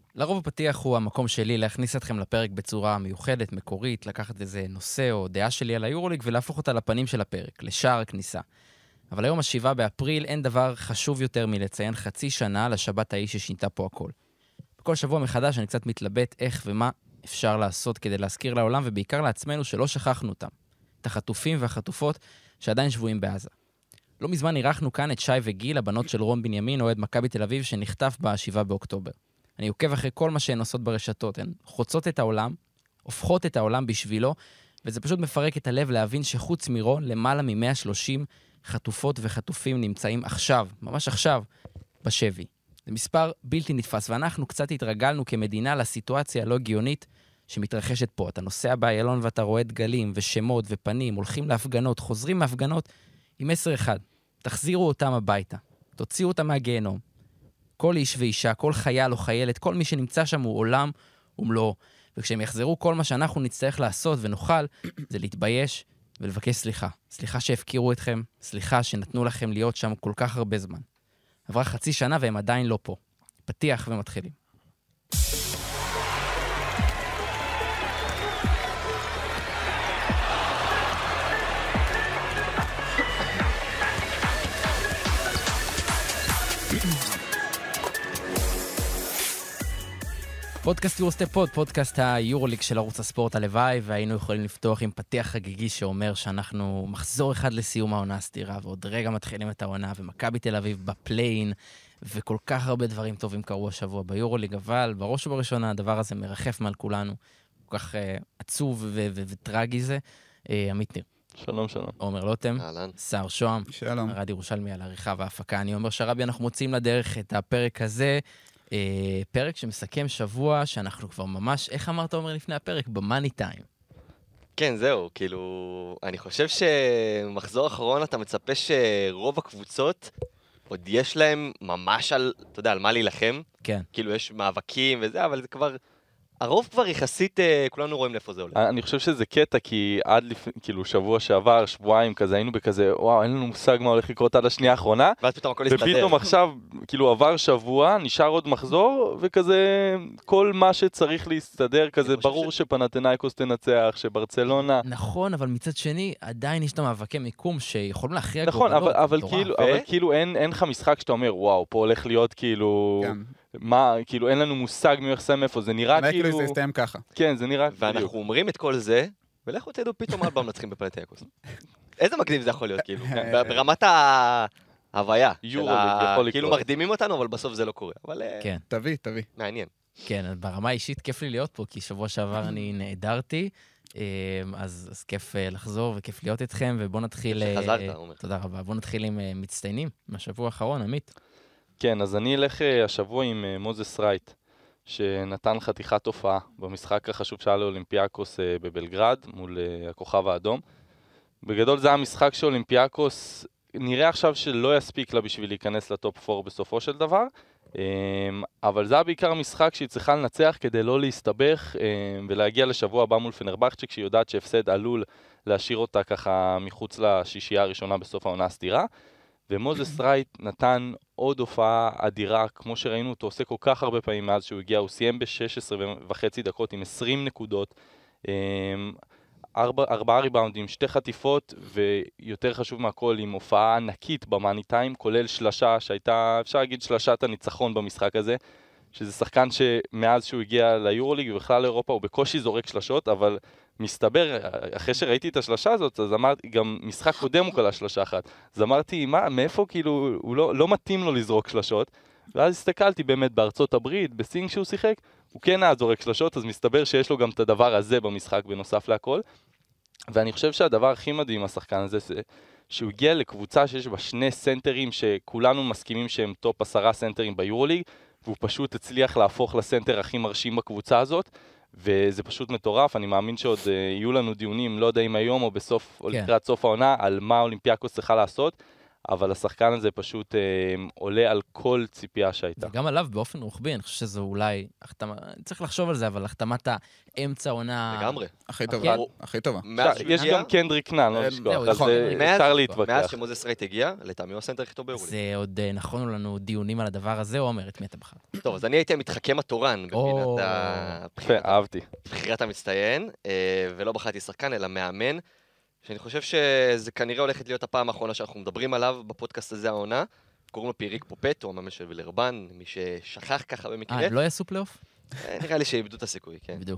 לרוב הפתיח הוא המקום שלי להכניס אתכם לפרק בצורה מיוחדת, מקורית, לקחת איזה נושא או דעה שלי על היורוליג ולהפוך אותה לפנים של הפרק, לשער הכניסה. אבל היום ה7 באפריל אין דבר חשוב יותר מלציין חצי שנה לשבת ההיא ששינתה פה הכל. בכל שבוע מחדש אני קצת מתלבט איך ומה אפשר לעשות כדי להזכיר לעולם ובעיקר לעצמנו שלא שכחנו אותם. את החטופים והחטופות שעדיין שבויים בעזה. לא מזמן אירחנו כאן את שי וגיל, הבנות של רון בנימין, אוהד מכבי תל אביב שנחטף ב7 באוקטובר. אני עוקב אחרי כל מה שהן עושות ברשתות, הן חוצות את העולם, הופכות את העולם בשבילו, וזה פשוט מפרק את הלב להבין שחוץ מרון, למעלה מ-130 חטופות וחטופים נמצאים עכשיו, ממש עכשיו, בשבי. זה מספר בלתי נתפס, ואנחנו קצת התרגלנו כמדינה לסיטואציה הלא הגיונית שמתרחשת פה. אתה נוסע באיילון ואתה רואה דגלים ושמות ופנים, הולכים להפגנות, חוזרים מהפגנות עם מסר אחד. תחזירו אותם הביתה, תוציאו אותם מהגיהנום. כל איש ואישה, כל חייל או חיילת, כל מי שנמצא שם הוא עולם ומלואו. וכשהם יחזרו, כל מה שאנחנו נצטרך לעשות ונוכל, זה להתבייש ולבקש סליחה. סליחה שהפקירו אתכם, סליחה שנתנו לכם להיות שם כל כך הרבה זמן. עברה חצי שנה והם עדיין לא פה. פתיח ומתחילים. פודקאסט יורוסטפ פוד, פודקאסט היורוליג של ערוץ הספורט הלוואי, והיינו יכולים לפתוח עם פתיח חגיגי שאומר שאנחנו מחזור אחד לסיום העונה הסתירה, ועוד רגע מתחילים את העונה, ומכבי תל אביב בפליין, וכל כך הרבה דברים טובים קרו השבוע ביורוליג, אבל בראש ובראשונה הדבר הזה מרחף מעל כולנו, כל כך עצוב וטרגי זה. עמית ניר. שלום, שלום. עומר לוטם. אהלן. שר שוהם. שלום. ארד ירושלמי על העריכה וההפקה. אני אומר שרבי, אנחנו מוצאים לדרך את הפרק הזה, פרק שמסכם שבוע שאנחנו כבר ממש, איך אמרת אומר לפני הפרק? במאני טיים. כן, זהו, כאילו, אני חושב שמחזור אחרון אתה מצפה שרוב הקבוצות עוד יש להם ממש על, אתה יודע, על מה להילחם. כן. כאילו יש מאבקים וזה, אבל זה כבר, הרוב כבר יחסית, כולנו רואים לאיפה זה עולה. אני חושב שזה קטע, כי עד כאילו שבוע שעבר, שבועיים כזה, היינו בכזה, וואו, אין לנו מושג מה הולך לקרות עד השנייה האחרונה. ואז פתאום הכל הסתדר. ופתאום עכשיו, כאילו עבר שבוע, נשאר עוד מחזור, וכזה, כל מה שצריך להסתדר, כזה, ברור שפנתנאיקוס תנצח, שברצלונה... נכון, אבל מצד שני, עדיין יש את המאבקי מיקום שיכולים להכריע נכון, גורלות. אבל כאילו אין לך משחק שאתה אומר, וואו, פה הולך להיות כאילו... מה, כאילו אין לנו מושג מי יחסם איפה, זה נראה כאילו... זה יסתיים ככה. כן, זה נראה... ואנחנו אומרים את כל זה, ולכו תדעו פתאום על מנצחים בפנתנאיקוס. איזה מגניב זה יכול להיות, כאילו, ברמת ההוויה. כאילו מרדימים אותנו, אבל בסוף זה לא קורה. אבל... כן. תביא. מעניין. כן, ברמה האישית כיף לי להיות פה, כי שבוע שעבר אני נעדרתי, אז כיף לחזור וכיף להיות איתכם, ובואו נתחיל... שחזרת, עומר. תודה רבה. בואו נתחיל עם מצטיינים מהשבוע האחרון, עמית. כן, אז אני אלך השבוע עם מוזס רייט, שנתן חתיכת הופעה במשחק החשוב שהיה לאולימפיאקוס בבלגרד, מול הכוכב האדום. בגדול זה המשחק שאולימפיאקוס נראה עכשיו שלא יספיק לה בשביל להיכנס לטופ 4 בסופו של דבר, אבל זה היה בעיקר המשחק שהיא צריכה לנצח כדי לא להסתבך ולהגיע לשבוע הבא מול פנרבכצ'ה, כשהיא יודעת שהפסד עלול להשאיר אותה ככה מחוץ לשישייה הראשונה בסוף העונה הסדירה. ומוזס רייט נתן עוד הופעה אדירה, כמו שראינו אותו עושה כל כך הרבה פעמים מאז שהוא הגיע, הוא סיים ב-16.5 דקות עם 20 נקודות, 4 ריבאונדים, 2 חטיפות, ויותר חשוב מהכל עם הופעה ענקית במאני טיים, כולל שלשה שהייתה, אפשר להגיד שלשת הניצחון במשחק הזה, שזה שחקן שמאז שהוא הגיע ליורוליג ובכלל לאירופה הוא בקושי זורק שלשות, אבל מסתבר, אחרי שראיתי את השלשה הזאת, אז אמרתי, גם משחק קודם הוא קלה שלשה אחת, אז אמרתי, מאיפה כאילו, הוא לא מתאים לו לזרוק שלשות, ואז הסתכלתי באמת בארצות הברית, בסינג שהוא שיחק, הוא כן היה זורק שלשות, אז מסתבר שיש לו גם את הדבר הזה במשחק בנוסף להכל, ואני חושב שהדבר הכי מדהים השחקן הזה, זה שהוא הגיע לקבוצה שיש בה 2 סנטרים שכולנו מסכימים שהם טופ 10 סנטרים ביורוליג, והוא פשוט הצליח להפוך לסנטר הכי מרשים בקבוצה הזאת, וזה פשוט מטורף. אני מאמין שעוד יהיו לנו דיונים, לא יודע אם היום או בסוף, או לקראת סוף העונה, על מה אולימפיאקוס צריכה לעשות, אבל השחקן הזה פשוט עולה על כל ציפייה שהייתה. וגם עליו באופן רוחבי, אני חושב שזה אולי, צריך לחשוב על זה, אבל החתמת האמצע עונה... לגמרי. הכי טובה, הכי טובה. יש גם קנדריק נאן, לא לשכוח, אז אפשר להתווכח. מאז שמוזס רייט הגיע, לטעמי הוא הסנטר הכי טוב ביורוליג. זה עוד נכונו לנו דיונים על הדבר הזה, עומר, את מי אתה בחר? טוב, אז אני הייתי המתחכם התורן אהבתי. בחירת המצטיין, ולא בחרתי שחקן, אלא מאמן, שאני חושב שזה כנראה הולכת להיות הפעם האחרונה שאנחנו מדברים עליו בפודקאסט הזה העונה. קוראים לו פיריק פופט, הוא המאמן של וילרבן, מי ששכח ככה במקרה. לא יעשו פלייאוף? נראה לי שאיבדו את הסיכוי, כן. איבדו.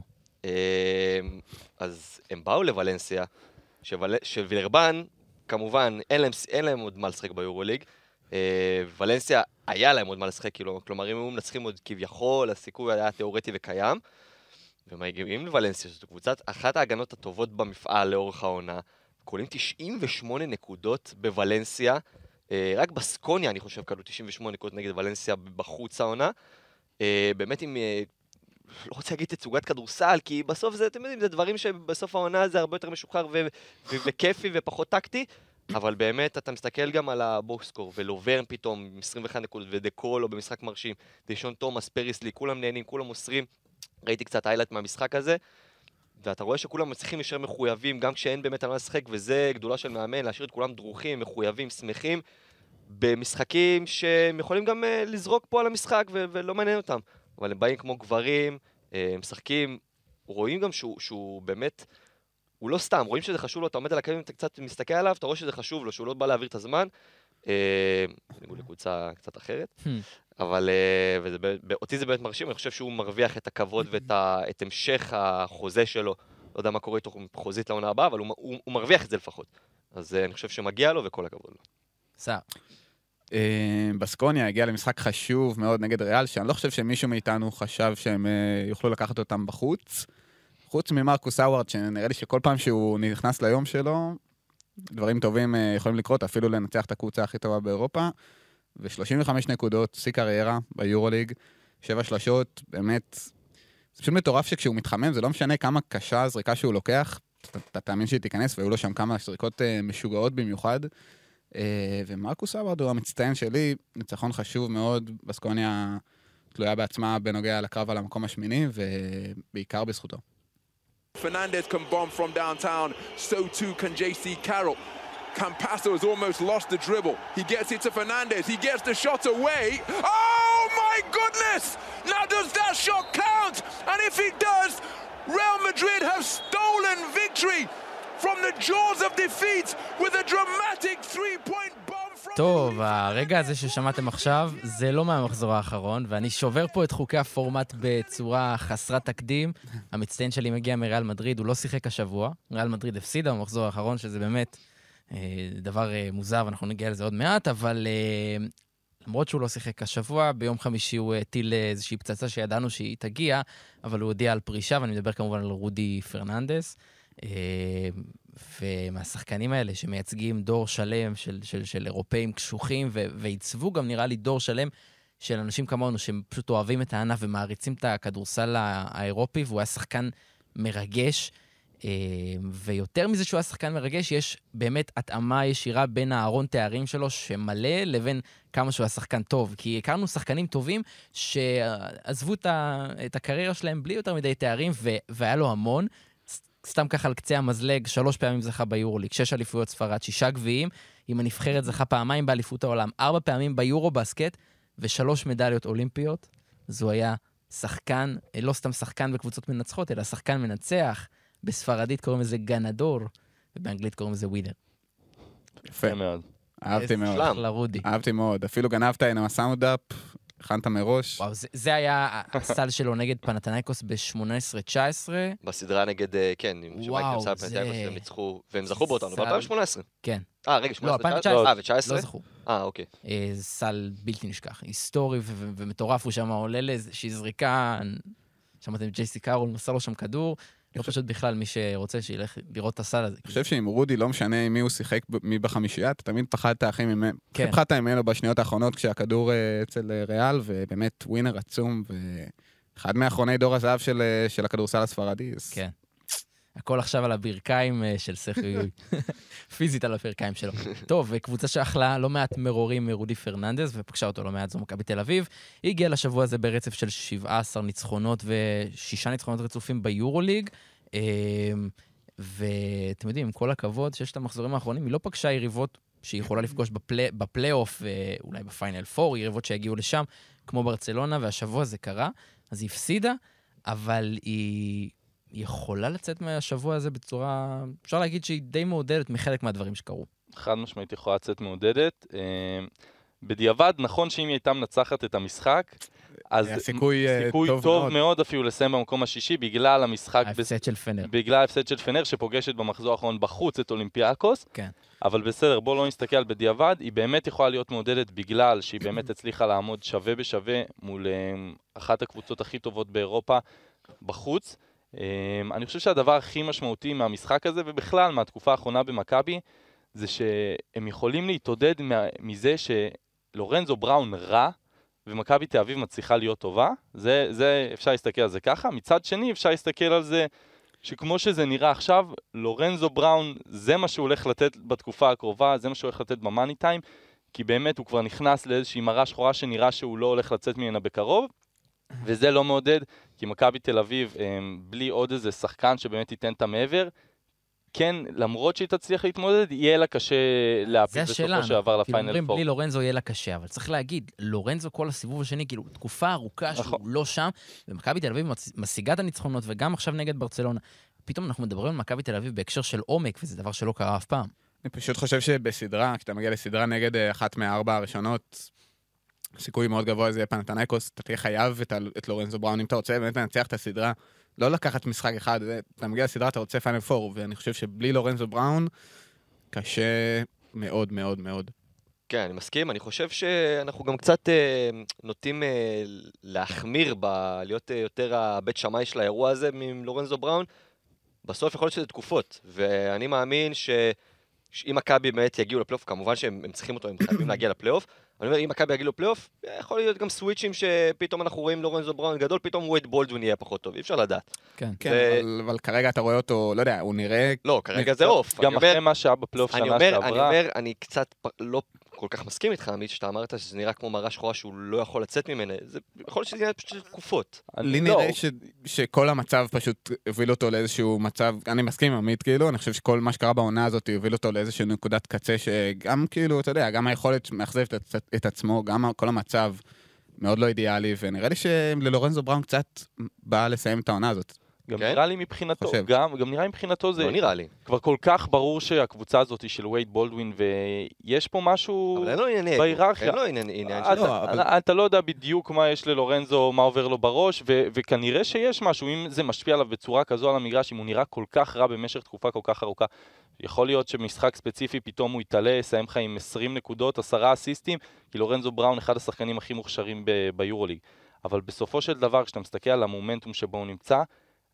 אז הם באו לוולנסיה, שווילרבן, כמובן, אין להם עוד מה לשחק ביורוליג. ולנסיה היה להם עוד מה לשחק, כלומר, אם הם מנצחים עוד כביכול, הסיכוי היה תיאורטי וקיים. ומגיעים לוולנסיה, שזו קבוצת אחת ההגנות הטובות במפעל לאורך העונה, קולים 98 נקודות בוולנסיה, רק בסקוניה אני חושב קלו 98 נקודות נגד וולנסיה בחוץ העונה, באמת עם, לא רוצה להגיד תצוגת כדורסל, כי בסוף זה, אתם יודעים, זה דברים שבסוף העונה זה הרבה יותר משוחרר וכיפי ופחות טקטי, אבל באמת אתה מסתכל גם על הבוקסקור, ולוברן פתאום עם 21 נקודות, ודקולו במשחק מרשים, דישון תומאס, פריסלי, כולם נהנים, כולם מוסרים, ראיתי קצת היילייט מהמשחק הזה, ואתה רואה שכולם מצליחים להישאר מחויבים, גם כשאין באמת על מה לשחק, וזה גדולה של מאמן, להשאיר את כולם דרוכים, מחויבים, שמחים, במשחקים שהם יכולים גם לזרוק פה על המשחק, ולא מעניין אותם. אבל הם באים כמו גברים, משחקים, רואים גם שהוא באמת, הוא לא סתם, רואים שזה חשוב לו, אתה עומד על הקווים, אתה קצת מסתכל עליו, אתה רואה שזה חשוב לו, שהוא לא בא להעביר את הזמן, בניגוד לקבוצה קצת אחרת. אבל אותי זה באמת מרשים, אני חושב שהוא מרוויח את הכבוד ואת המשך החוזה שלו, לא יודע מה קורה איתו חוזית לעונה הבאה, אבל הוא מרוויח את זה לפחות. אז אני חושב שמגיע לו וכל הכבוד לו. סע. בסקוניה הגיע למשחק חשוב מאוד נגד ריאל, שאני לא חושב שמישהו מאיתנו חשב שהם יוכלו לקחת אותם בחוץ. חוץ ממרקוס האווארד, שנראה לי שכל פעם שהוא נכנס ליום שלו, דברים טובים יכולים לקרות, אפילו לנצח את הקבוצה הכי טובה באירופה. ו-35 נקודות, שיא קריירה ביורוליג, 7 שלשות, באמת, זה פשוט מטורף שכשהוא מתחמם, זה לא משנה כמה קשה הזריקה שהוא לוקח, אתה תאמין שהיא תיכנס, והיו לו שם כמה זריקות משוגעות במיוחד, ומרקוס האווארד הוא המצטיין שלי, ניצחון חשוב מאוד, בסקוניה תלויה בעצמה בנוגע לקרב על המקום השמיני, ובעיקר בזכותו. Fernandez can bomb from downtown, so too can JC Carroll. Campasso has almost lost the dribble. He gets it to Fernandez. He gets the shot away. Oh my goodness! Now does that shot count? And if it does, Real Madrid have stolen victory from the jaws of defeat with a dramatic three-point bomb from... טוב, הרגע הזה ששמעתם עכשיו, זה לא מהמחזור האחרון, ואני שובר פה את חוקי הפורמט בצורה חסרת תקדים. המצטיין שלי מגיע מריאל מדריד, הוא לא שיחק השבוע. ריאל מדריד הפסידה במחזור האחרון, שזה באמת... דבר מוזר, ואנחנו נגיע לזה עוד מעט, אבל למרות שהוא לא שיחק השבוע, ביום חמישי הוא הטיל איזושהי פצצה שידענו שהיא תגיע, אבל הוא הודיע על פרישה, ואני מדבר כמובן על רודי פרננדס, ומהשחקנים האלה שמייצגים דור שלם של אירופאים קשוחים, ועיצבו גם נראה לי דור שלם של אנשים כמונו, שהם פשוט אוהבים את הענף ומעריצים את הכדורסל האירופי, והוא היה שחקן מרגש, ויותר מזה שהוא היה שחקן מרגש, יש באמת התאמה ישירה בין הארון תארים שלו שמלא לבין כמה שהוא היה שחקן טוב, כי הכרנו שחקנים טובים שעזבו את הקריירה שלהם בלי יותר מדי תארים, והיה לו המון, סתם ככה על קצה המזלג, 3 פעמים זכה ביורוליג, 6 אליפויות ספרד, 6 גביעים, עם הנבחרת זכה פעמיים באליפות העולם, 4 פעמים ביורו בסקט, ו3 מדליות אולימפיות. אז הוא היה שחקן, לא סתם שחקן בקבוצות מנצחות, אלא שחקן מנצח. בספרדית קוראים לזה גנדור, ובאנגלית קוראים לזה ווינר. יפה מאוד. אהבתי מאוד. אחלה רודי. אהבתי מאוד. אפילו גנבת עם הסאונדאפ, הכנת מראש. וואו, זה היה הסל שלו נגד פנתנייקוס ב-18-19. בסדרה נגד, כן, וואו, זה... הם ניצחו, והם זכו באותנו, ב-2018. כן. רגע, 18? לא, ו-19? לא זכו. אוקיי. סל בלתי נשכח. היסטורי ומטורף, הוא שם עולה לאיזושהי זריקה, שמעתם ג'ייסי קארול, נוסע לו שם כדור, לא פשוט בכלל מי שרוצה שילך לראות את הסל הזה. אני חושב שאם רודי לא משנה מי הוא שיחק, מי בחמישייה, אתה תמיד פחדת אחים ממנו. פחדת ממנו בשניות האחרונות כשהכדור אצל ריאל, ובאמת ווינר עצום, ואחד מאחרוני דור הזהב של הכדורסל הספרדי. כן. הכל עכשיו על הברכיים של סרחיו, פיזית על הברכיים שלו. טוב, קבוצה שאכלה לא מעט מרורים מרודי פרננדס, ופגשה אותו לא מעט, זו מכבי תל אביב. היא הגיעה לשבוע הזה ברצף של 17 ניצחונות ו6 ניצחונות רצופים ביורוליג. ואתם יודעים, עם כל הכבוד שיש את המחזורים האחרונים, היא לא פגשה יריבות שהיא יכולה לפגוש בפלייאוף, אולי בפיינל 4, יריבות שהגיעו לשם, כמו ברצלונה, והשבוע זה קרה, אז היא הפסידה, אבל היא יכולה לצאת מהשבוע הזה בצורה, אפשר להגיד שהיא די מעודדת מחלק מהדברים שקרו. חד משמעית יכולה לצאת מעודדת. בדיעבד, נכון שאם היא הייתה מנצחת את המשחק, אז סיכוי טוב מאוד אפילו לסיים במקום השישי, בגלל המשחק... ההפסד של פנר. בגלל ההפסד של פנר, שפוגשת במחזור האחרון בחוץ את אולימפיאקוס. כן. אבל בסדר, בוא לא נסתכל על בדיעבד, היא באמת יכולה להיות מעודדת בגלל שהיא באמת הצליחה לעמוד שווה בשווה מול אחת הקבוצות הכי טובות באירופה בחוץ. אני חושב שהדבר הכי משמעותי מהמשחק הזה, ובכלל מהתקופה האחרונה במכבי, זה שהם יכולים להתעודד מזה שלורנזו בראון רע, ומכבי תל אביב מצליחה להיות טובה. זה אפשר להסתכל על זה ככה. מצד שני, אפשר להסתכל על זה שכמו שזה נראה עכשיו, לורנזו בראון, זה מה שהוא הולך לתת בתקופה הקרובה, זה מה שהוא הולך לתת במאני טיים, כי באמת הוא כבר נכנס לאיזושהי מראה שחורה שנראה שהוא לא הולך לצאת ממנה בקרוב, וזה לא מעודד, כי מכבי תל אביב, בלי עוד איזה שחקן שבאמת ייתן את המעבר, כן, למרות שהיא תצליח להתמודד, יהיה לה קשה להפיל בסופו שעבר לפיינל 4. אומרים, בלי לורנזו יהיה לה קשה, אבל צריך להגיד, לורנזו כל הסיבוב השני, כאילו, תקופה ארוכה שהוא לא שם, ומכבי תל אביב משיגה את הניצחונות, וגם עכשיו נגד ברצלונה. פתאום אנחנו מדברים על מכבי תל אביב בהקשר של עומק, וזה דבר שלא קרה אף פעם. אני פשוט חושב שבסדרה, כשאתה מגיע לסדרה נגד אחת מהארבע הראשונות, סיכוי מאוד גבוה זה יהיה פנתנייקוס, אתה תהיה חייב את לורנזו בראון, אם אתה רוצה באמת לנצח את הסדרה, לא לקחת משחק אחד, אתה מגיע לסדרה, אתה רוצה פיינל 4, ואני חושב שבלי לורנזו בראון, קשה מאוד מאוד מאוד. כן, אני מסכים, אני חושב שאנחנו גם קצת נוטים להחמיר להיות יותר הבית שמאי של האירוע הזה מלורנזו בראון, בסוף יכול להיות שזה תקופות, ואני מאמין שאם מכבי באמת יגיעו לפלייאוף, כמובן שהם צריכים אותו, הם חייבים להגיע לפלייאוף, אני אומר, אם מכבי יגיעו לפלייאוף, יכול להיות גם סוויצ'ים שפתאום אנחנו רואים לורנזו בראון גדול, פתאום ווייד בולדווין יהיה פחות טוב, אי אפשר לדעת. כן, אבל כרגע אתה רואה אותו, לא יודע, הוא נראה... לא, כרגע זה אוף. גם אחרי מה שהיה בפלייאוף שנה שעברה. אני קצת לא כל כך מסכים איתך, עמית, שאתה אמרת שזה נראה כמו מראה שחורה שהוא לא יכול לצאת ממנה, זה יכול להיות שזה נראה פשוט תקופות. לי נראה שכל המצב פשוט הוביל אותו לאיזשהו מצב, אני מסכים עם עמית כאילו, אני חושב שכל מה שקרה בעונה הזאת הוביל אותו לאיזשהו נקודת קצה שגם כאילו, אתה יודע, גם היכולת מאכזב את עצמו, גם כל המצב מאוד לא אידיאלי, ונראה לי שללורנזו בראון קצת בא לסיים את העונה הזאת. גם נראה לי מבחינתו, גם נראה לי מבחינתו זה... לא נראה לי. כבר כל כך ברור שהקבוצה הזאת היא של ווייד בולדווין, ויש פה משהו בהיררכיה. אין לו עניין. אתה לא יודע בדיוק מה יש ללורנזו, מה עובר לו בראש, וכנראה שיש משהו, אם זה משפיע עליו בצורה כזו על המגרש, אם הוא נראה כל כך רע במשך תקופה כל כך ארוכה, יכול להיות שמשחק ספציפי פתאום הוא יתעלה, יסיים לך עם 20 נקודות, 10 אסיסטים, כי לורנזו בראון אחד השחקנים הכי מוכשרים ביורוליג. אבל בסופו של דבר, כשאתה מסתכל על המומנטום שבו הוא נמצא,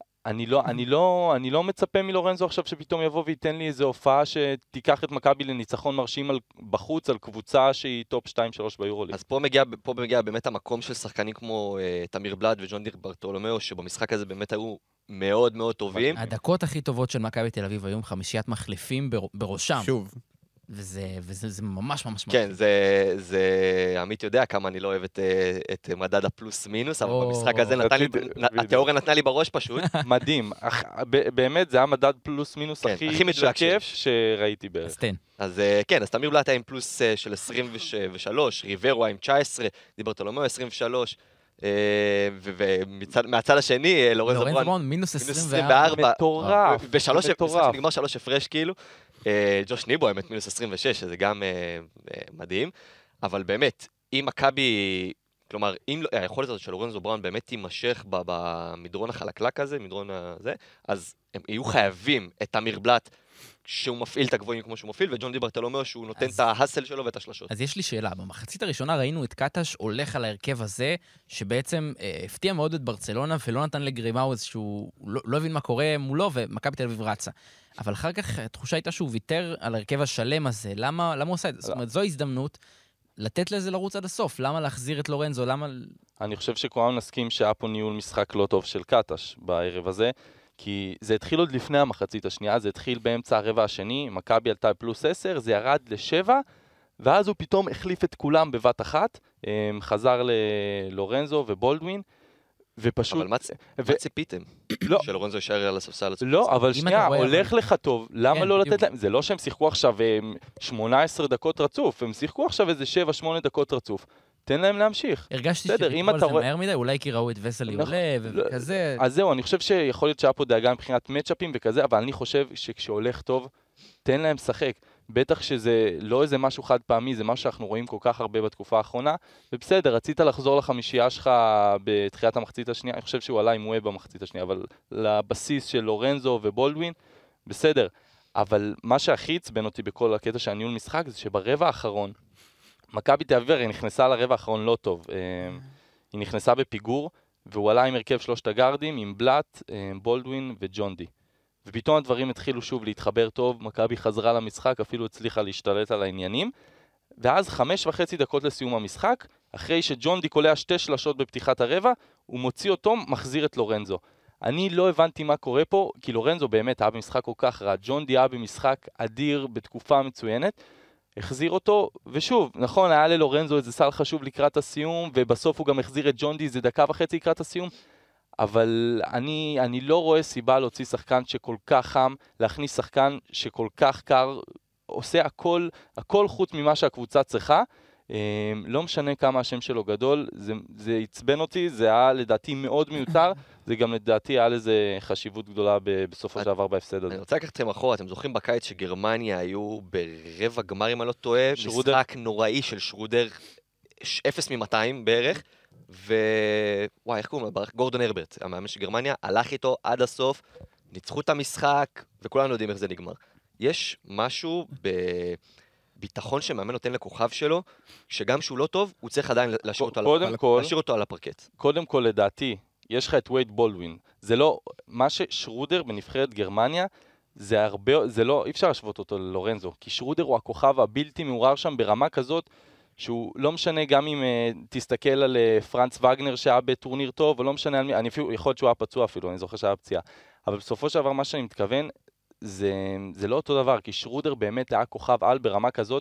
אני לא מצפה מלורנזו עכשיו שפתאום יבוא וייתן לי איזו הופעה שתיקח את מכבי לניצחון מרשים בחוץ על קבוצה שהיא טופ 2-3 ביורוליג. אז פה מגיע באמת המקום של שחקנים כמו תמיר בלאט וג'ון די ברטולומיאו, שבמשחק הזה באמת היו מאוד מאוד טובים. הדקות הכי טובות של מכבי תל אביב היו עם 5 מחליפים בראשם. שוב. וזה ממש ממש כן, זה עמית יודע כמה אני לא אוהב את מדד הפלוס מינוס, אבל במשחק הזה התיאוריה נתנה לי בראש פשוט. מדהים, באמת זה היה מדד פלוס מינוס הכי משקף שראיתי בערך. אז כן, אז תמיר בלאט היה עם פלוס של 23, ריברו היה עם 19, די ברטולומיאו 23, ומהצד השני, לורנזו בראון מינוס 24. מטורף. במשחק נגמר 3 הפרש כאילו. ג'וש ניבו האמת מינוס 26, שזה גם מדהים, אבל באמת, אם מכבי, כלומר, אם היכולת הזאת של לורנזו בראון באמת תימשך במדרון החלקלק הזה, מדרון הזה, אז הם יהיו חייבים את תמיר בלאט, שהוא מפעיל את הגבוהים כמו שהוא מפעיל, וג'ון די ברטולומיאו שהוא נותן את ההסל שלו ואת השלשות. אז יש לי שאלה, במחצית הראשונה ראינו את קטש הולך על ההרכב הזה, שבעצם הפתיע מאוד את ברצלונה, ולא נתן לגרימאוז שהוא לא הבין מה קורה מולו, ומכבי תל אביב רצה. אבל אחר כך התחושה הייתה שהוא ויתר על ההרכב השלם הזה, למה הוא עושה את זה? זאת אומרת, זו הזדמנות לתת לזה לרוץ עד הסוף, למה להחזיר את לורנזו, למה... אני חושב שכולנו נסכים שהיה פה ניהול משחק לא טוב של קטש בערב הזה, כי זה התחיל עוד לפני המחצית השנייה, זה התחיל באמצע הרבע השני, מכבי עלתה פלוס 10, זה ירד ל7, ואז הוא פתאום החליף את כולם בבת אחת, חזר ללורנזו ובולדווין, ופשוט... אבל מה ציפיתם? לא. שלורנזו יישאר על הספסל? לא, אבל שנייה, הולך לך טוב, למה כן, לא בדיוק. לתת להם? זה לא שהם שיחקו עכשיו 18 דקות רצוף, הם שיחקו עכשיו איזה 7-8 דקות רצוף. תן להם להמשיך. הרגשתי בסדר, אם שדיברו על אתה זה רואה- מהר מדי, אולי כי ראו את וסלי נכון. עולה וכזה. אז זהו, אני חושב שיכול להיות שהיה פה דאגה מבחינת מצ'אפים וכזה, אבל אני חושב שכשהולך טוב, תן להם לשחק. בטח שזה לא איזה משהו חד פעמי, זה משהו שאנחנו רואים כל כך הרבה בתקופה האחרונה, ובסדר, רצית לחזור לחמישייה שלך בתחילת המחצית השנייה, אני חושב שהוא עלה עם ווב במחצית השנייה, אבל לבסיס של לורנזו ובולדווין, בסדר. אבל מה שהכי עצבן אותי בכל הקטע של הניהול משחק, זה שברבע האחרון, מכבי תל אביב היא נכנסה לרבע האחרון לא טוב. היא נכנסה בפיגור, והוא עלה עם הרכב שלושת הגארדים, עם בלאט, בולדווין וג'ון די. ופתאום הדברים התחילו שוב להתחבר טוב, מכבי חזרה למשחק, אפילו הצליחה להשתלט על העניינים, ואז 5.5 דקות לסיום המשחק, אחרי שג'ון די קולע 2 שלשות בפתיחת הרבע, הוא מוציא אותו, מחזיר את לורנזו. אני לא הבנתי מה קורה פה, כי לורנזו באמת היה במשחק כל כך רע, ג'ון די היה במשחק אדיר בתקופה מצוינת, החזיר אותו, ושוב, נכון, היה ללורנזו איזה סל חשוב לקראת הסיום, ובסוף הוא גם החזיר את ג'ון די, זה 1.5 דקות לקראת הסיום, אבל אני לא רואה סיבה להוציא שחקן שכל כך חם, להכניס שחקן שכל כך קר, עושה הכל חוץ ממה שהקבוצה צריכה, לא משנה כמה השם שלו גדול, זה עצבן אותי, זה היה לדעתי מאוד מיותר, זה גם לדעתי היה לזה חשיבות גדולה בסופו של דבר בהפסד הזה. אני רוצה לקחת אתכם אחורה, אתם זוכרים בקיץ שגרמניה היו ברבע גמר, אם אני לא טועה, שרודר. משחק נוראי של שרודר, 0 מ-200 בערך, וואי, איך קוראים לו? גורדון הרברט, המאמן של גרמניה, הלך איתו עד הסוף, ניצחו את המשחק, וכולנו יודעים איך זה נגמר. יש משהו בביטחון שמאמן נותן לכוכב שלו, שגם שהוא לא טוב, הוא צריך עדיין להשאיר אותו על הפרקט. קודם כל, לדעתי, יש לך את וייד בולדווין. זה לא, מה ששרודר בנבחרת גרמניה, זה הרבה, זה לא, אי אפשר להשוות אותו ללורנזו, כי שרודר הוא הכוכב הבלתי מעורר שם ברמה כזאת, שהוא לא משנה גם אם תסתכל על פרנץ וגנר שהיה בטורניר טוב, או לא משנה על מי, אני אפילו, יכול להיות שהוא היה פצוע אפילו, אני זוכר שהיה פציעה. אבל בסופו של דבר מה שאני מתכוון, זה לא אותו דבר, כי שרודר באמת היה כוכב על ברמה כזאת,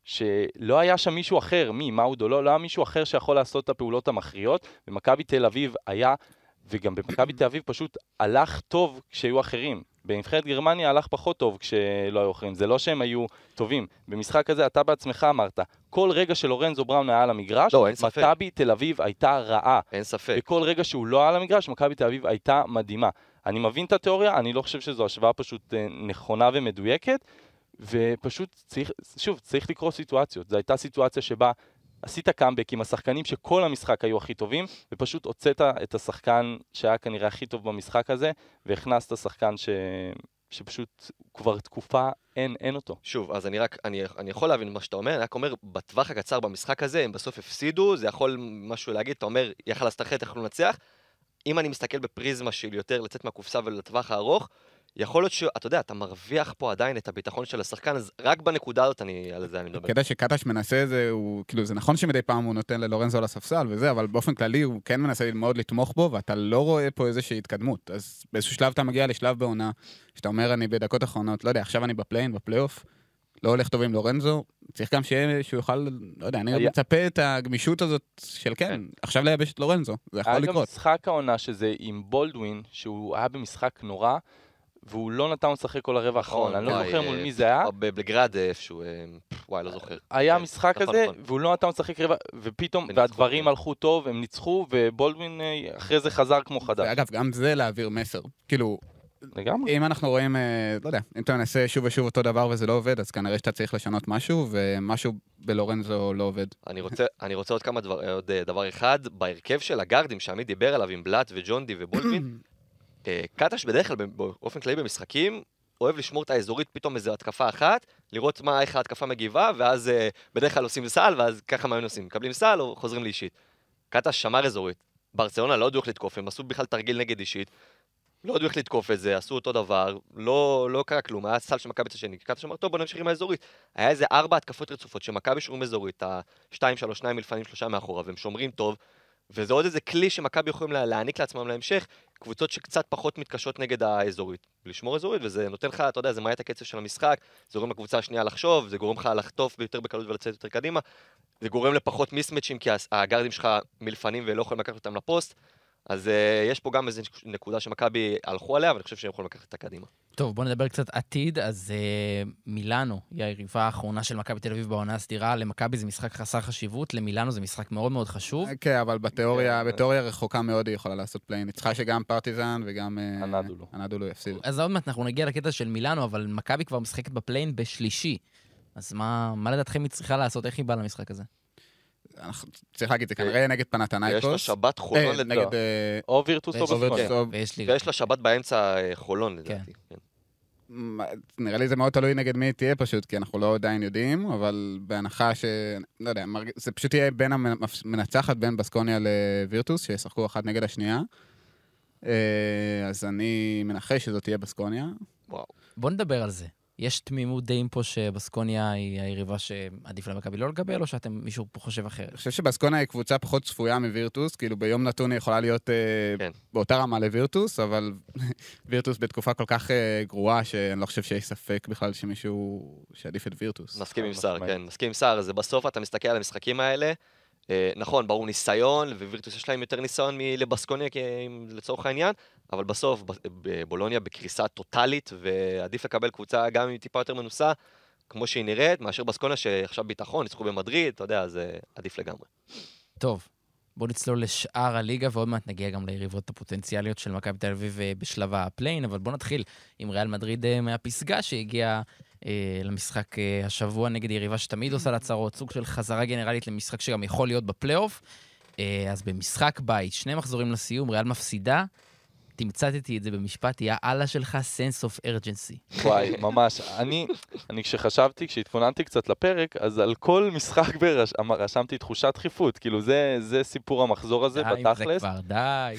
שלא היה שם מישהו אחר, מאודו, לא היה מישהו אחר שיכול לעשות את הפעולות המכריעות, במכבי תל אביב היה, וגם במכבי תל אביב פשוט הלך טוב כשהיו אחרים. בנבחרת גרמניה הלך פחות טוב כשלא היו אחרים, זה לא שהם היו טובים. במשחק הזה אתה בעצמך אמרת, כל רגע שלורנזו בראון היה על המגרש, מכבי תל אביב הייתה רעה. אין ספק. וכל רגע שהוא לא היה על המגרש, מכבי תל אביב הייתה מדהימה. אני מבין את התיאוריה, אני לא חושב שזו השוואה פשוט נכונה ומדויקת, ופשוט צריך לקרוא סיטואציות. זו הייתה סיטואציה שבה עשית קאמבק עם השחקנים שכל המשחק היו הכי טובים, ופשוט הוצאת את השחקן שהיה כנראה הכי טוב במשחק הזה, והכנסת שחקן שפשוט כבר תקופה אין אותו. שוב, אז אני יכול להבין מה שאתה אומר, אני רק אומר, בטווח הקצר במשחק הזה, הם בסוף הפסידו, זה יכול משהו להגיד, אתה אומר, יחל להסתחרט, יכלו לנצח. אם אני מסתכל בפריזמה של יותר לצאת מהקופסה ולטווח הארוך, יכול להיות שאתה יודע, אתה מרוויח פה עדיין את הביטחון של השחקן, אז רק בנקודה הזאת על זה אני מדבר. כדאי שקטש מנסה את זה, כאילו זה נכון שמדי פעם הוא נותן ללורנזו לספסל וזה, אבל באופן כללי הוא כן מנסה מאוד לתמוך בו, ואתה לא רואה פה איזושהי התקדמות. אז באיזשהו שלב אתה מגיע לשלב בעונה, שאתה אומר אני בדקות אחרונות, לא יודע, עכשיו אני בפלייאוף, לא הולך טוב עם לורנזו, צריך גם שהוא יוכל, לא יודע, אני מצפה את הגמישות הזאת של כן, עכשיו לייבש את לורנזו, זה יכול לקרות. היה גם משחק העונה שזה עם בולדווין, שהוא היה במשחק נורא, והוא לא נתן לשחק כל הרבע האחרון, אני לא זוכר מול מי זה היה. בלגרד איפשהו, וואי, לא זוכר. היה משחק הזה, והוא לא נתן לשחק רבע, ופתאום, והדברים הלכו טוב, הם ניצחו, ובולדווין אחרי זה חזר כמו חדש. ואגב, גם זה להעביר מסר. כאילו, אם אנחנו רואים, לא יודע, אם אתה מנסה שוב ושוב אותו דבר וזה לא עובד, אז כנראה שאתה צריך לשנות משהו, ומשהו בלורנזו לא עובד. אני רוצה עוד דבר אחד, בהרכב של הגארדים שעמית דיבר עליו עם בלאט וג'ון די ובולדווין, קטש בדרך כלל באופן כללי במשחקים אוהב לשמור את האזורית פתאום איזו התקפה אחת, לראות איך ההתקפה מגיבה, ואז בדרך כלל עושים סל, ואז ככה מה הם עושים, מקבלים סל או חוזרים לאישית. קטש שמר אזורית, ברצלונה לא ידעו איך לתקוף, הם עשו בכלל תרגיל נגד אישית, לא ידעו איך לתקוף את זה, עשו אותו דבר, לא קרה כלום, היה סל של מכבי השני, קטש אמר, טוב בוא נמשיך עם האזורית. היה איזה 4 התקפות רצופות שמכבי שומרים אזורית, 2-3-2 מלפנים 3 מאחורה, והם שומרים טוב, וזה עוד איזה כלי שמכבי יכולים להעניק לעצמם להמשך, קבוצות שקצת פחות מתקשות נגד האזורית. לשמור אזורית, וזה נותן לך, אתה יודע, זה מעט את הקצב של המשחק, זה גורם לקבוצה השנייה לחשוב, זה גורם לך לחטוף ביותר בקלות ולצאת יותר קדימה, זה גורם לפחות מיסמצ'ים, כי הגארדים שלך מלפנים ולא יכולים לקחת אותם לפוסט, אז יש פה גם איזו נקודה שמכבי הלכו עליה, ואני חושב שהם יכולים לקחת אותה קדימה. טוב, בוא נדבר קצת עתיד. אז מילאנו היא היריבה האחרונה של מכבי תל אביב בעונה הסדירה. למכבי זה משחק חסר חשיבות, למילאנו זה משחק מאוד מאוד חשוב. כן, אבל בתיאוריה רחוקה מאוד היא יכולה לעשות פליין. צריכה שגם פרטיזן וגם אנדולו יפסידו. אז עוד מעט אנחנו נגיע לקטע של מילאנו, אבל מכבי כבר משחקת בפליין בשלישי. אז מה לדעתכם היא צריכה לעשות? איך היא באה למשחק הזה? צריך להגיד, זה כנראה נגד פנתנייקוס. יש לה שבת חולון לדעתי. או וירטוס או בסקוניה. ויש לה שבת באמצע חולון לדעתי. נראה לי זה מאוד תלוי נגד מי תהיה פשוט, כי אנחנו לא עדיין יודעים, אבל בהנחה לא יודע, זה פשוט יהיה בין המנצחת בין בסקוניה לווירטוס, שישחקו אחת נגד השנייה. אז אני מנחש שזאת תהיה בסקוניה. בוא נדבר על זה. יש תמימות דעים פה שבסקוניה היא היריבה שעדיף למכבי לא לקבל, או שאתם מישהו פה חושב אחרת? אני חושב שבסקוניה היא קבוצה פחות צפויה מווירטוס, כאילו ביום נתון היא יכולה להיות באותה רמה לווירטוס, אבל וירטוס בתקופה כל כך גרועה, שאני לא חושב שיש ספק בכלל שמישהו שעדיף את וירטוס. מסכים עם שר, כן, מסכים עם שר. זה בסוף אתה מסתכל על המשחקים האלה, נכון, ברור ניסיון, ווירטוס יש להם יותר ניסיון לבסקוניה לצורך העניין, אבל בסוף בבולוניה בקריסה טוטלית, ועדיף לקבל קבוצה גם עם טיפה יותר מנוסה, כמו שהיא נראית, מאשר בסקוניה שעכשיו ביטחון, ניצחו במדריד, אתה יודע, זה עדיף לגמרי. טוב, בואו נצלול לשאר הליגה, ועוד מעט נגיע גם ליריבות הפוטנציאליות של מכבי תל אביב בשלב הפליין, אבל בואו נתחיל עם ריאל מדריד מהפסגה שהגיעה למשחק השבוע נגד יריבה שתמיד עושה להצהרות, סוג של חזרה גנרלית למשחק שגם יכול להיות בפלייאוף. אז במשחק בית, 2 מחזורים לסיום, ריאל מפסידה, תמצאתי את זה במשפט, יהיה הלאה שלך sense of urgency. וואי, ממש. אני כשהתכוננתי קצת לפרק, אז על כל משחק רשמתי תחושת דחיפות, כאילו זה סיפור המחזור הזה בתכלס. די, זה כבר, די.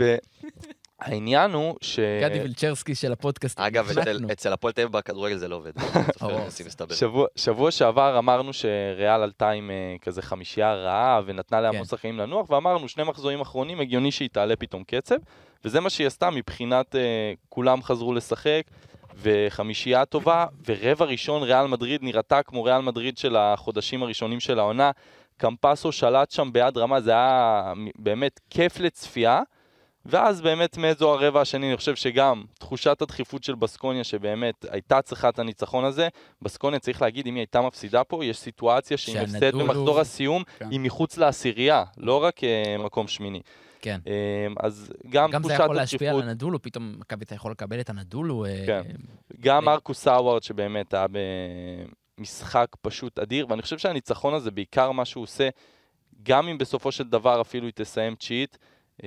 העניין הוא גדי וילצ'רסקי של הפודקאסט. אגב, אצל הפועל תל אביב בכדורגל זה לא עובד. שבוע שעבר אמרנו שריאל עלתה עם כזה 5 רעה, ונתנה להמון שחקנים לנוח, ואמרנו 2 מחזורים אחרונים, הגיוני שהיא תעלה פתאום קצב, וזה מה שהיא עשתה מבחינת כולם חזרו לשחק, ו5 טובה, ורבע ראשון ריאל מדריד נראתה כמו ריאל מדריד של החודשים הראשונים של העונה, קמפסו שלט שם ביד רמה, זה היה באמת כיף לצפייה, ואז באמת מאיזו הרבע השני, אני חושב שגם תחושת הדחיפות של בסקוניה, שבאמת הייתה צריכה את הניצחון הזה, בסקוניה צריך להגיד, אם היא הייתה מפסידה פה, יש סיטואציה שהיא מפסדת במחזור הסיום, היא מחוץ לעשירייה, לא רק מקום שמיני. כן. אז גם זה יכול להשפיע על הנדולו, פתאום מכבי אתה יכול לקבל את הנדולו. כן. גם מרקוס סאווארד, שבאמת היה במשחק פשוט אדיר, ואני חושב שהניצחון הזה, בעיקר מה שהוא עושה, גם אם בסופו של דבר אפילו היא תסיים תשיעית,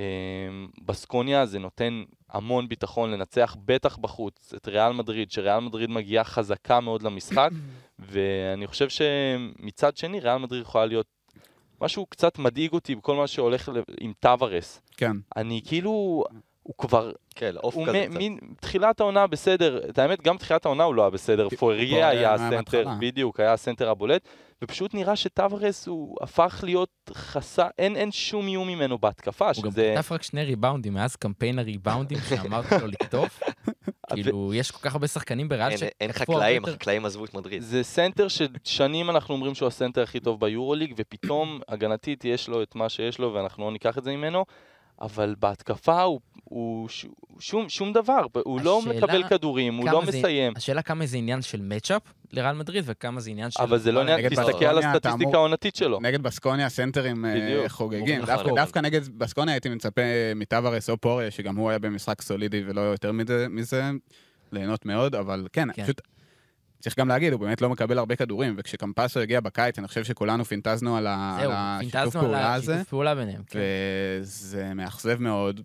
בסקוניה זה נותן המון ביטחון לנצח בטח בחוץ את ריאל מדריד, שריאל מדריד מגיעה חזקה מאוד למשחק, ואני חושב שמצד שני ריאל מדריד יכולה להיות משהו קצת מדאיג אותי בכל מה שהולך עם טווארס. כן. אני כאילו, הוא כבר, כן, אוף כזה. מתחילת העונה בסדר, את האמת גם תחילת העונה הוא לא היה בסדר, פואריה היה הסנטר, בדיוק, היה הסנטר הבולט, ופשוט נראה שטווארס הוא הפך להיות חסר, אין שום איום ממנו בהתקפה. הוא גם כתף רק 2 ריבאונדים, מאז קמפיין הריבאונדים שאמרתי לו לקטוף. כאילו, יש כל כך הרבה שחקנים בריאל אין חקלאים, החקלאים עזבו את מדריד. זה סנטר ששנים אנחנו אומרים שהוא הסנטר הכי טוב ביורוליג, ופתאום הגנתית יש לו את מה שיש לו, ואנחנו לא ניקח את זה ממנו, אבל בהתקפה הוא שום דבר, הוא לא מקבל כדורים, הוא לא מסיים. השאלה כמה זה עניין של מאצ'אפ לריאל מדריד, וכמה זה עניין של... אבל זה לא עניין, תסתכל על הסטטיסטיקה העונתית שלו. נגד בסקוניה הסנטרים חוגגים. דווקא נגד בסקוניה הייתי מצפה מטווארס או פוריה, שגם הוא היה במשחק סולידי ולא יותר מזה, ליהנות מאוד, אבל כן, פשוט צריך גם להגיד, הוא באמת לא מקבל הרבה כדורים, וכשקמפסו הגיע בקיץ, אני חושב שכולנו פינטזנו על השיתוף פעולה הזה. שיתוף פעולה ביניהם. וזה מאכזב מאוד.